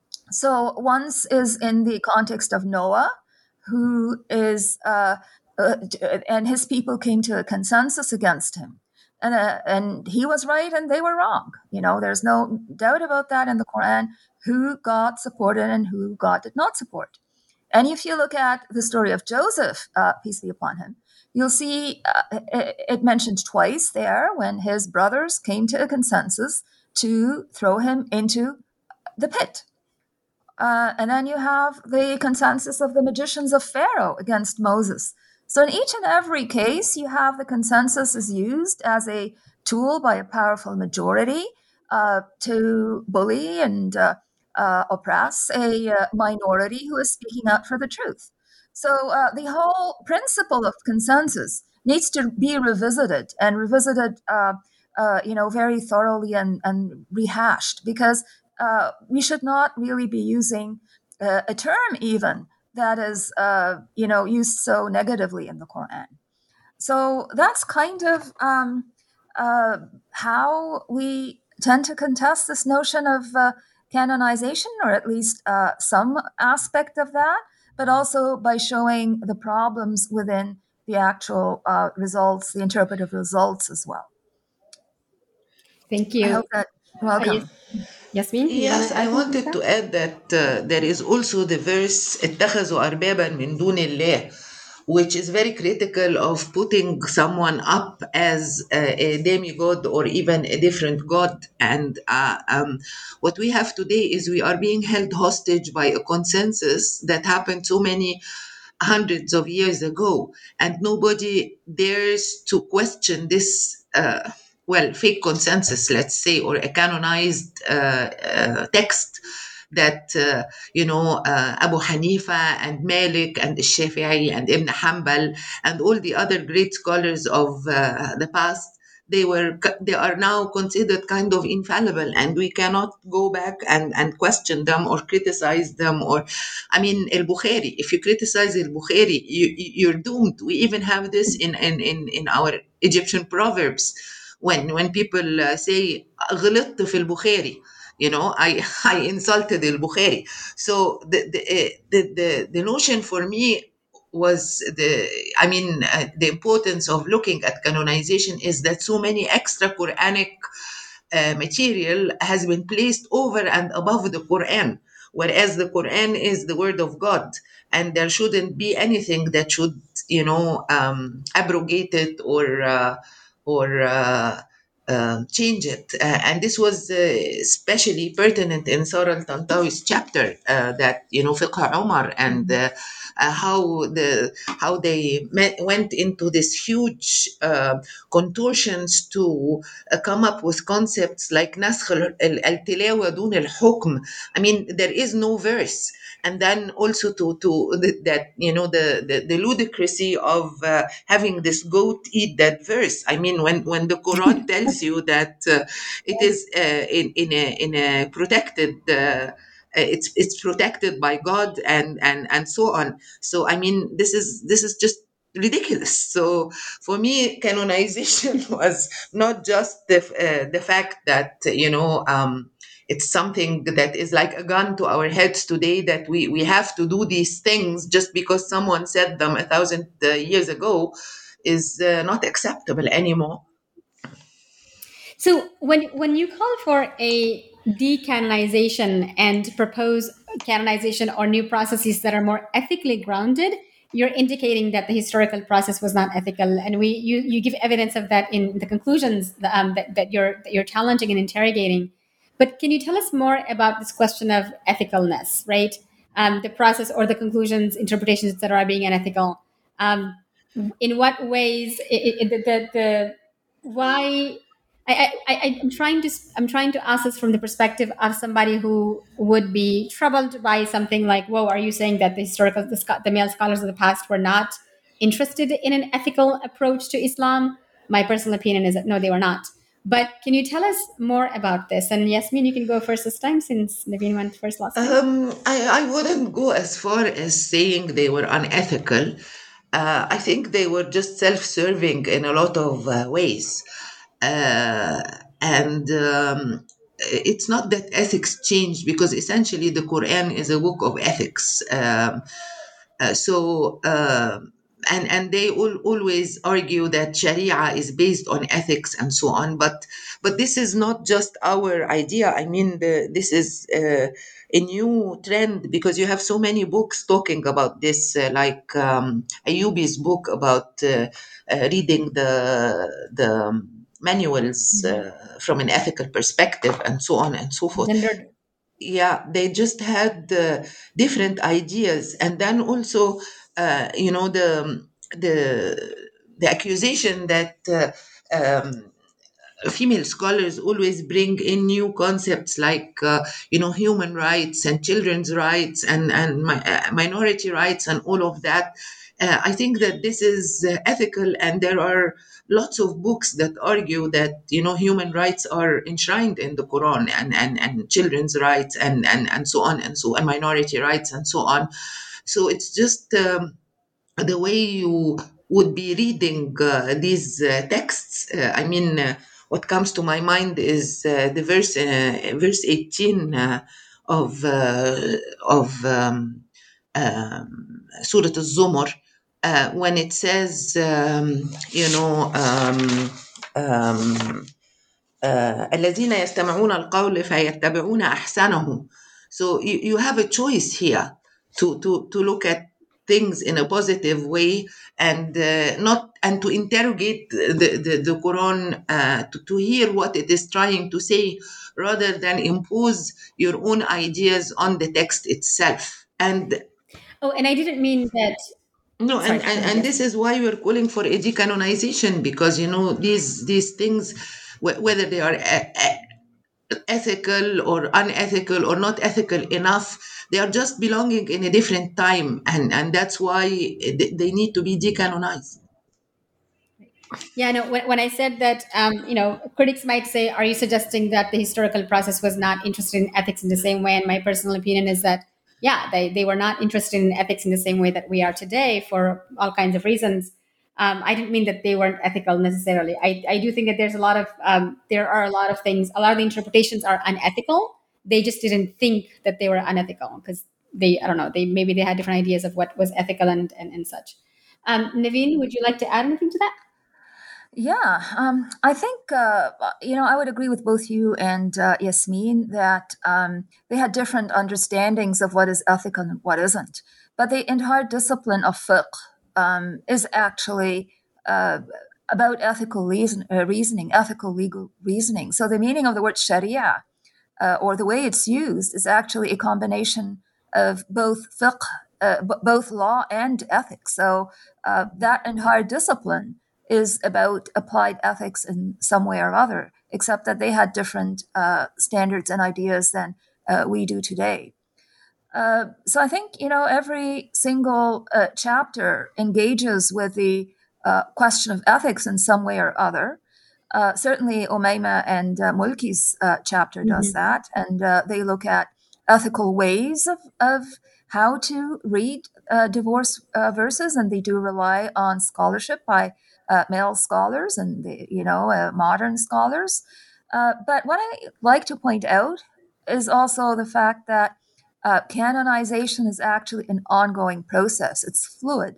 So once is in the context of Noah, who is, uh, uh, and his people came to a consensus against him. And, uh, and he was right and they were wrong. You know, there's no doubt about that in the Quran, who God supported and who God did not support. And if you look at the story of Joseph, uh, peace be upon him, you'll see uh, it, it mentioned twice there when his brothers came to a consensus to throw him into the pit. Uh, and then you have the consensus of the magicians of Pharaoh against Moses. So in each and every case, you have the consensus is used as a tool by a powerful majority uh, to bully and uh, uh, oppress a uh, minority who is speaking out for the truth. So uh, the whole principle of consensus needs to be revisited and revisited, uh, uh, you know, very thoroughly and, and rehashed, because Uh, we should not really be using uh, a term even that is, uh, you know, used so negatively in the Quran. So that's kind of um, uh, how we tend to contest this notion of uh, canonization, or at least uh, some aspect of that, but also by showing the problems within the actual uh, results, the interpretive results as well. Thank you. I hope that, welcome. Uh, yes. Yasmin, you want Yes, to I add something to wanted that? to add that uh, there is also the verse اتخذوا أربابا من دون الله, which is very critical of putting someone up as a, a demigod or even a different god. And uh, um, what we have today is we are being held hostage by a consensus that happened so many hundreds of years ago, and nobody dares to question this. Uh, well, fake consensus, let's say, or a canonized uh, uh, text that, uh, you know, uh, Abu Hanifa and Malik and Shafi'i and Ibn Hanbal and all the other great scholars of uh, the past, they were they are now considered kind of infallible, and we cannot go back and, and question them or criticize them. Or, I mean, al-Bukhari, if you criticize al-Bukhari, you, you're doomed. We even have this in, in, in, in our Egyptian proverbs, when when people uh, say غلطت في البخاري, you know, I I insulted al-Bukhari. So the the, uh, the the the notion for me was the I mean uh, the importance of looking at canonization is that so many extra Quranic uh, material has been placed over and above the Quran, whereas the Quran is the word of God, and there shouldn't be anything that should, you know, um, abrogate it or uh, or uh, uh, change it. Uh, and this was uh, especially pertinent in Sarah al-Tantawi's chapter, uh, that, you know, Fiqh Umar, and uh, uh, how the how they met, went into this huge uh, contortions to uh, come up with concepts like نسخ التلاوة دون الحكم. I mean, there is no verse. And then also to to the, that, you know, the the, the ludicrousy of uh, having this goat eat that verse. I mean, when when the Quran tells you that uh, it is uh, in in a in a protected. Uh, it's it's protected by God, and and and so on. So I mean, this is this is just ridiculous. So for me, canonization was not just the uh, the fact that, you know, um, it's something that is like a gun to our heads today, that we we have to do these things just because someone said them a thousand uh, years ago, is uh, not acceptable anymore. So when when you call for a decanonization and propose canonization or new processes that are more ethically grounded, you're indicating that the historical process was not ethical, and we you, you give evidence of that in the conclusions um, that, that you're that you're challenging and interrogating. But can you tell us more about this question of ethicalness, right? Um, the process or the conclusions, interpretations, et cetera, being unethical. Um, in what ways it, it, the, the, the why I, I, I'm trying to I'm trying to ask this from the perspective of somebody who would be troubled by something like, "Whoa, are you saying that the historical the, the male scholars of the past were not interested in an ethical approach to Islam?" My personal opinion is that no, they were not. But can you tell us more about this? And Yasmin, you can go first this time, since Naveen went first last time. Um, I, I wouldn't go as far as saying they were unethical. Uh, I think they were just self-serving in a lot of uh, ways. Uh, and um, it's not that ethics changed, because essentially the Quran is a book of ethics. Um, uh, so, uh, and and they all, always argue that Sharia is based on ethics and so on. But but this is not just our idea. I mean, the, this is uh, a new trend, because you have so many books talking about this, uh, like um, Ayubi's book about uh, uh, reading the the manuals uh, from an ethical perspective, and so on and so forth. Gendered. Yeah, they just had uh, different ideas. And then also, uh, you know, the the the accusation that uh, um, female scholars always bring in new concepts like, uh, you know, human rights and children's rights and and mi- uh, minority rights and all of that. uh, I think that this is uh, ethical, and there are lots of books that argue that, you know, human rights are enshrined in the Quran, and and, and children's rights, and, and and so on and so and minority rights and so on. So it's just um, the way you would be reading uh, these uh, texts. Uh, I mean, uh, what comes to my mind is uh, the verse, uh, verse eighteen uh, of uh, of um, um, Surah Al-Zumar, uh, when it says, um, you know, um, um, uh, الذين يستمعون القول فيتبعون أحسنه. So you, you have a choice here to, to, to look at things in a positive way and uh, not and to interrogate the, the, the Quran, uh, to, to hear what it is trying to say rather than impose your own ideas on the text itself. And Oh, and I didn't mean that. no, Sorry, and, and, go ahead, and yes. this is why we're calling for a decanonization, because, you know, these these things, wh- whether they are e- e- ethical or unethical or not ethical enough, they are just belonging in a different time, and, and that's why they, they need to be decanonized. Yeah, no, when, when I said that, um, you know, critics might say, are you suggesting that the historical process was not interested in ethics in the same way? And my personal opinion is that, yeah, they, they were not interested in ethics in the same way that we are today for all kinds of reasons. Um, I didn't mean that they weren't ethical necessarily. I, I do think that there's a lot of, um, there are a lot of things, a lot of the interpretations are unethical. They just didn't think that they were unethical because they, I don't know, they maybe they had different ideas of what was ethical and, and, and such. Um, Naveen, would you like to add anything to that? Yeah, um, I think, uh, you know, I would agree with both you and uh, Yasmin that um, they had different understandings of what is ethical and what isn't. But the entire discipline of fiqh um, is actually uh, about ethical reason, uh, reasoning, ethical legal reasoning. So the meaning of the word sharia, uh, or the way it's used, is actually a combination of both fiqh, uh, b- both law and ethics. So uh, that entire discipline is about applied ethics in some way or other, except that they had different uh, standards and ideas than uh, we do today. Uh, so I think, you know, every single uh, chapter engages with the uh, question of ethics in some way or other. Uh, certainly, Umayma and uh, Mulki's uh, chapter does Mm-hmm. that, and uh, they look at ethical ways of, of how to read uh, divorce uh, verses, and they do rely on scholarship by uh, male scholars and the, you know uh, modern scholars. Uh, but what I like to point out is also the fact that uh, canonization is actually an ongoing process. It's fluid.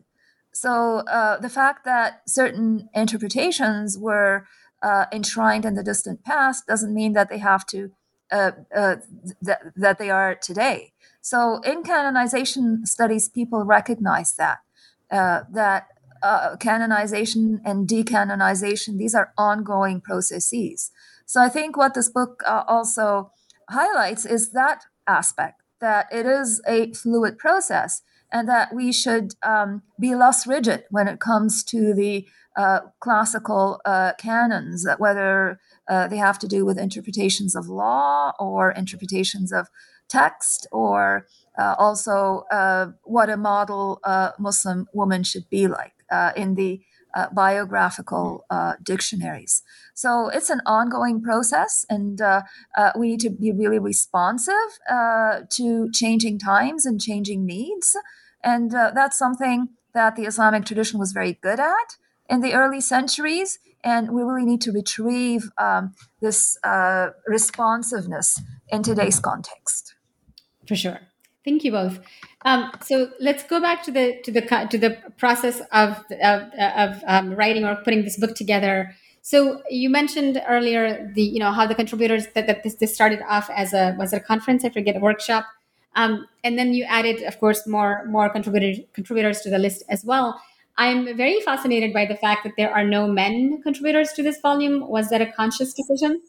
So uh, the fact that certain interpretations were uh, enshrined in the distant past doesn't mean that they have to uh, uh, th- that they are today. So in canonization studies, people recognize that uh, that uh, canonization and decanonization, these are ongoing processes. So I think what this book uh, also highlights is that aspect, that it is a fluid process and that we should um, be less rigid when it comes to the uh, classical uh, canons, whether uh, they have to do with interpretations of law or interpretations of text, or uh, also uh, what a model uh, Muslim woman should be like uh, in the uh, biographical uh, dictionaries. So it's an ongoing process, and uh, uh, we need to be really responsive uh, to changing times and changing needs. And uh, that's something that the Islamic tradition was very good at in the early centuries. And we really need to retrieve um, this uh, responsiveness in today's context. For sure. Thank you both. Um, so let's go back to the to the to the process of of, of um, writing or putting this book together. So you mentioned earlier the you know how the contributors that, that this, this started off as a was it a conference, I forget, a workshop, um, and then you added, of course, more more contributors contributors to the list as well. I'm very fascinated by the fact that there are no men contributors to this volume. Was that a conscious decision?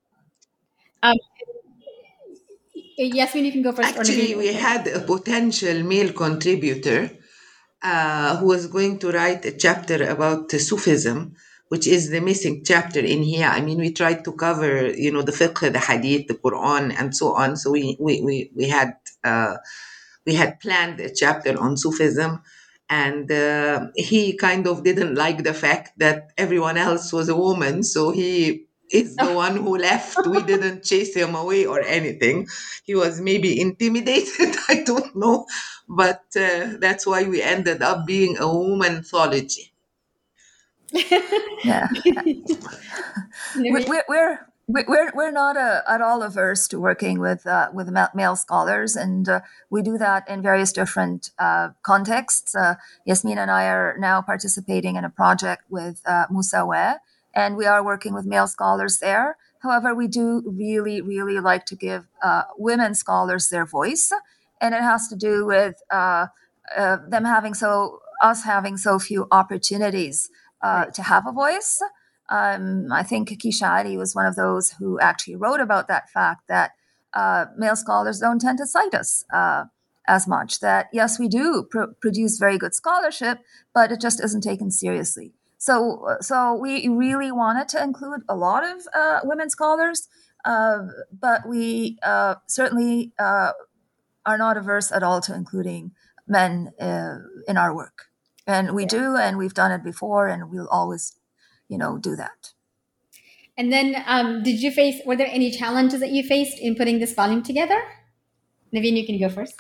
Um, Yasmin, you can go first, or Actually, Naveen. we had a potential male contributor uh, who was going to write a chapter about uh, Sufism, which is the missing chapter in here. I mean, we tried to cover, you know, the fiqh, the hadith, the Quran, and so on. So we we we, we had uh, we had planned a chapter on Sufism, and uh, he kind of didn't like the fact that everyone else was a woman, so he is the one who left. We didn't chase him away or anything. He was maybe intimidated, I don't know, but uh, that's why we ended up being a woman anthology. Yeah. we're, we're, we're we're we're not uh, at all averse to working with uh, with male scholars, and uh, we do that in various different uh, contexts. Uh, Yasmin and I are now participating in a project with uh, Musaweh, and we are working with male scholars there. However, we do really, really like to give uh, women scholars their voice, and it has to do with uh, uh, them having so us having so few opportunities uh, Right. to have a voice. Um, I think Keisha Ali was one of those who actually wrote about that fact that uh, male scholars don't tend to cite us uh, as much. That yes, we do pr- produce very good scholarship, but it just isn't taken seriously. So, so we really wanted to include a lot of uh, women scholars, uh, but we uh, certainly uh, are not averse at all to including men uh, in our work. And we do, and we've done it before, and we'll always, you know, do that. And then, um, did you face? Were there any challenges that you faced in putting this volume together? Naveen, you can go first.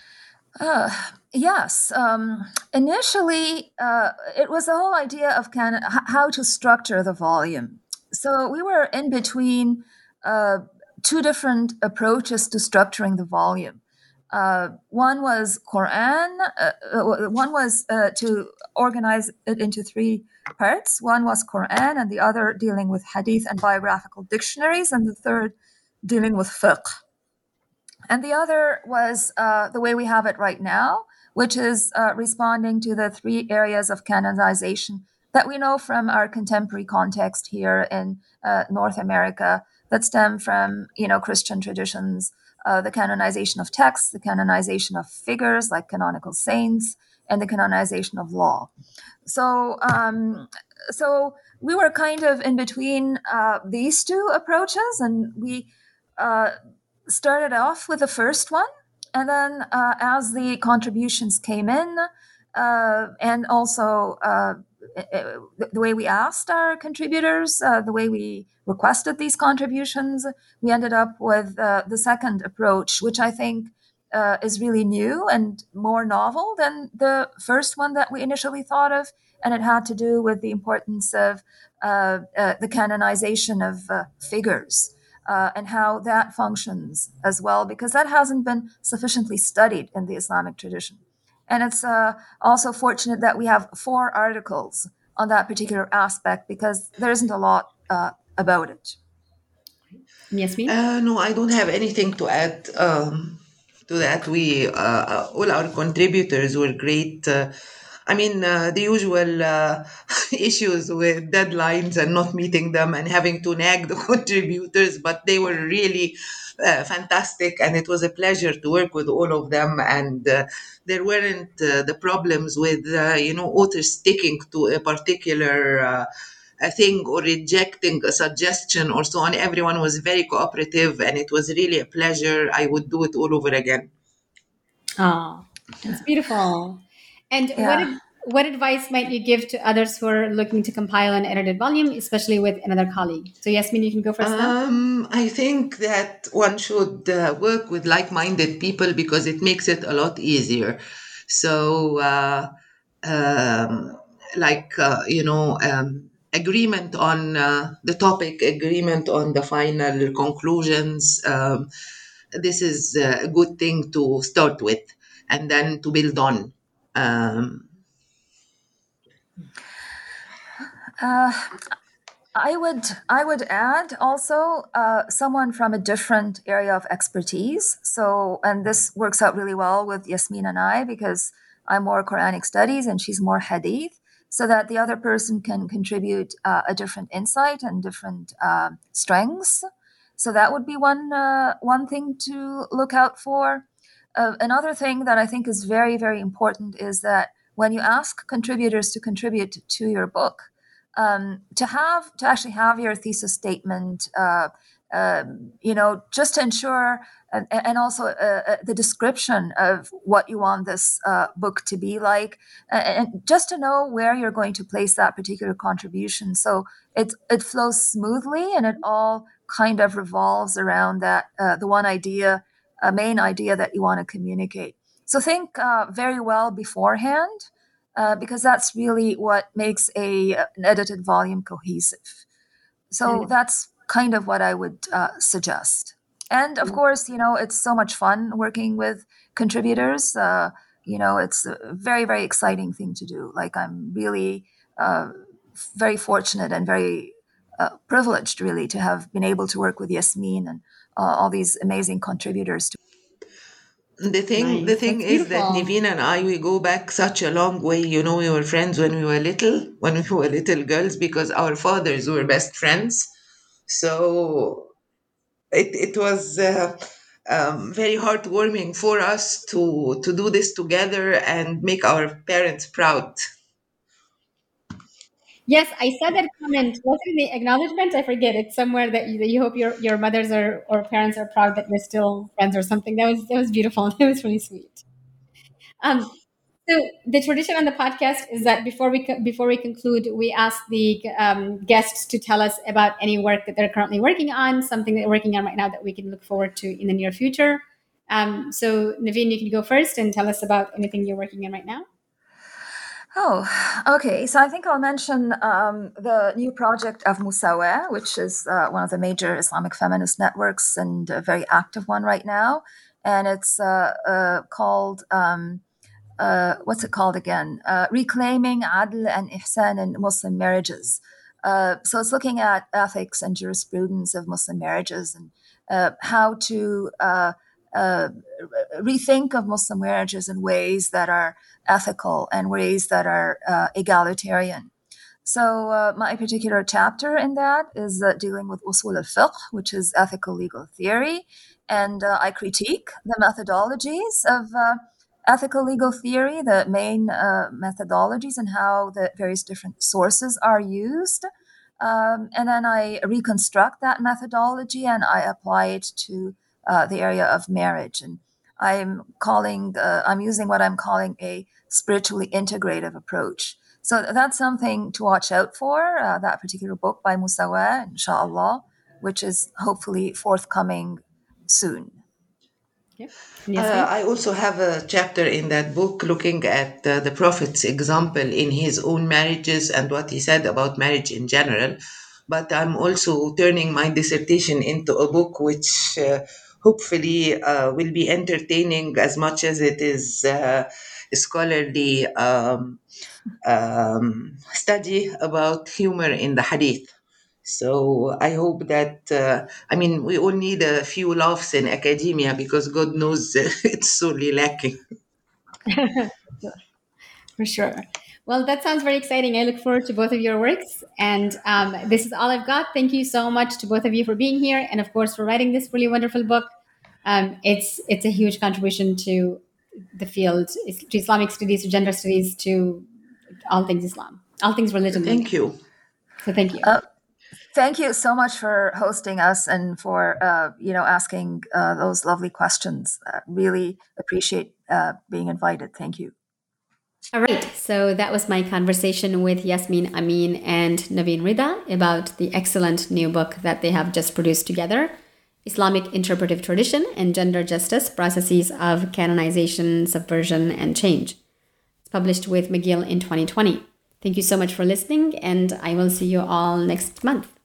Uh, yes. Um, initially, uh, it was the whole idea of kind of h- how to structure the volume. So we were in between uh, two different approaches to structuring the volume. Uh, one was Quran. Uh, uh, one was uh, to organize it into three parts. One was Quran, and the other dealing with Hadith and biographical dictionaries, and the third dealing with fiqh. And the other was uh, the way we have it right now, which is uh, responding to the three areas of canonization that we know from our contemporary context here in uh, North America that stem from, you know, Christian traditions, uh, the canonization of texts, the canonization of figures like canonical saints, and the canonization of law. So, um, so we were kind of in between uh, these two approaches, and we uh, started off with the first one, and then uh, as the contributions came in, uh, and also uh, the, the way we asked our contributors, uh, the way we requested these contributions, we ended up with uh, the second approach, which I think uh, is really new and more novel than the first one that we initially thought of. And it had to do with the importance of uh, uh, the canonization of uh, figures. Uh, and how that functions as well, because that hasn't been sufficiently studied in the Islamic tradition. And it's uh, also fortunate that we have four articles on that particular aspect, because there isn't a lot uh, about it. Yasmin? Uh, no, I don't have anything to add um, to that. We uh, all our contributors were great. Uh, I mean, uh, the usual uh, issues with deadlines and not meeting them and having to nag the contributors, but they were really uh, fantastic, and it was a pleasure to work with all of them. And uh, there weren't uh, the problems with uh, you know authors sticking to a particular. Uh, a thing or rejecting a suggestion or so on. Everyone was very cooperative, and it was really a pleasure. I would do it all over again. Oh, that's beautiful. And what Yeah. ad- what advice might you give to others who are looking to compile an edited volume, especially with another colleague? So, Yasmin, you can go first now. Um, I think that one should uh, work with like-minded people because it makes it a lot easier. So, uh, um, like uh, you know, um, agreement on uh, the topic, agreement on the final conclusions. Um, this is a good thing to start with, and then to build on. Um, Uh, I would I would add also uh, someone from a different area of expertise. So, and this works out really well with Yasmin and I, because I'm more Quranic studies and she's more Hadith, so that the other person can contribute uh, a different insight and different uh, strengths. So that would be one uh, one thing to look out for. Uh, another thing that I think is very very important is that when you ask contributors to contribute to your book, um, to have to actually have your thesis statement, uh, uh, you know, just to ensure, and, and also uh, uh, the description of what you want this uh, book to be like, and just to know where you're going to place that particular contribution, so it it flows smoothly and it all kind of revolves around that uh, the one idea, a main idea that you want to communicate. So think uh, very well beforehand uh, because that's really what makes a an edited volume cohesive. So And that's kind of what I would uh, suggest. And of course, you know, it's so much fun working with contributors. Uh, you know, it's a very, very exciting thing to do. Like I'm really uh, very fortunate and very uh, privileged, really, to have been able to work with Yasmin and uh, all these amazing contributors. To- The thing, Nice. the thing That's is that beautiful. Niveen and I, we go back such a long way. You know, we were friends when we were little, when we were little girls, because our fathers were best friends. So it it was uh, um, very heartwarming for us to to do this together and make our parents proud. Yes, I saw that comment. Was it in the acknowledgement? I forget. It's somewhere that you, that you hope your, your mothers or, or parents are proud that you're still friends or something. That was that was beautiful. That was really sweet. Um, so the tradition on the podcast is that before we co- before we conclude, we ask the um, guests to tell us about any work that they're currently working on, something that they're working on right now that we can look forward to in the near future. Um, so Naveen, you can go first and tell us about anything you're working on right now. Oh, okay. So I think I'll mention um, the new project of Musawa, which is uh, one of the major Islamic feminist networks and a very active one right now. And it's uh, uh, called, um, uh, what's it called again? Uh, Reclaiming Adl and Ihsan in Muslim Marriages. Uh, so it's looking at ethics and jurisprudence of Muslim marriages and uh, how to uh, uh, rethink of Muslim marriages in ways that are ethical and ways that are uh, egalitarian. So uh, my particular chapter in that is uh, dealing with usul al-fiqh, which is ethical legal theory. And uh, I critique the methodologies of uh, ethical legal theory, the main uh, methodologies and how the various different sources are used. Um, and then I reconstruct that methodology and I apply it to uh, the area of marriage. And I'm calling, uh, I'm using what I'm calling a spiritually integrative approach. So that's something to watch out for, uh, that particular book by Musawa, inshallah, which is hopefully forthcoming soon. Yeah. Uh, I also have a chapter in that book looking at uh, the Prophet's example in his own marriages and what he said about marriage in general. But I'm also turning my dissertation into a book which uh, hopefully uh, will be entertaining as much as it is uh, a scholarly um, um, study about humor in the Hadith. So I hope that, uh, I mean, we all need a few laughs in academia because God knows it's sorely lacking. For sure. Well, that sounds very exciting. I look forward to both of your works. And um, this is all I've got. Thank you so much to both of you for being here and, of course, for writing this really wonderful book. Um, it's it's a huge contribution to the field, to Islamic studies, to gender studies, to all things Islam, all things religion. Thank you. So thank you. Uh, thank you so much for hosting us and for uh, you know asking uh, those lovely questions. Uh, really appreciate uh, being invited. Thank you. All right, so that was my conversation with Yasmin Amin and Naveen Rida about the excellent new book that they have just produced together, Islamic Interpretive Tradition and Gender Justice, Processes of Canonization, Subversion, and Change. It's published with McGill in twenty twenty. Thank you so much for listening, and I will see you all next month.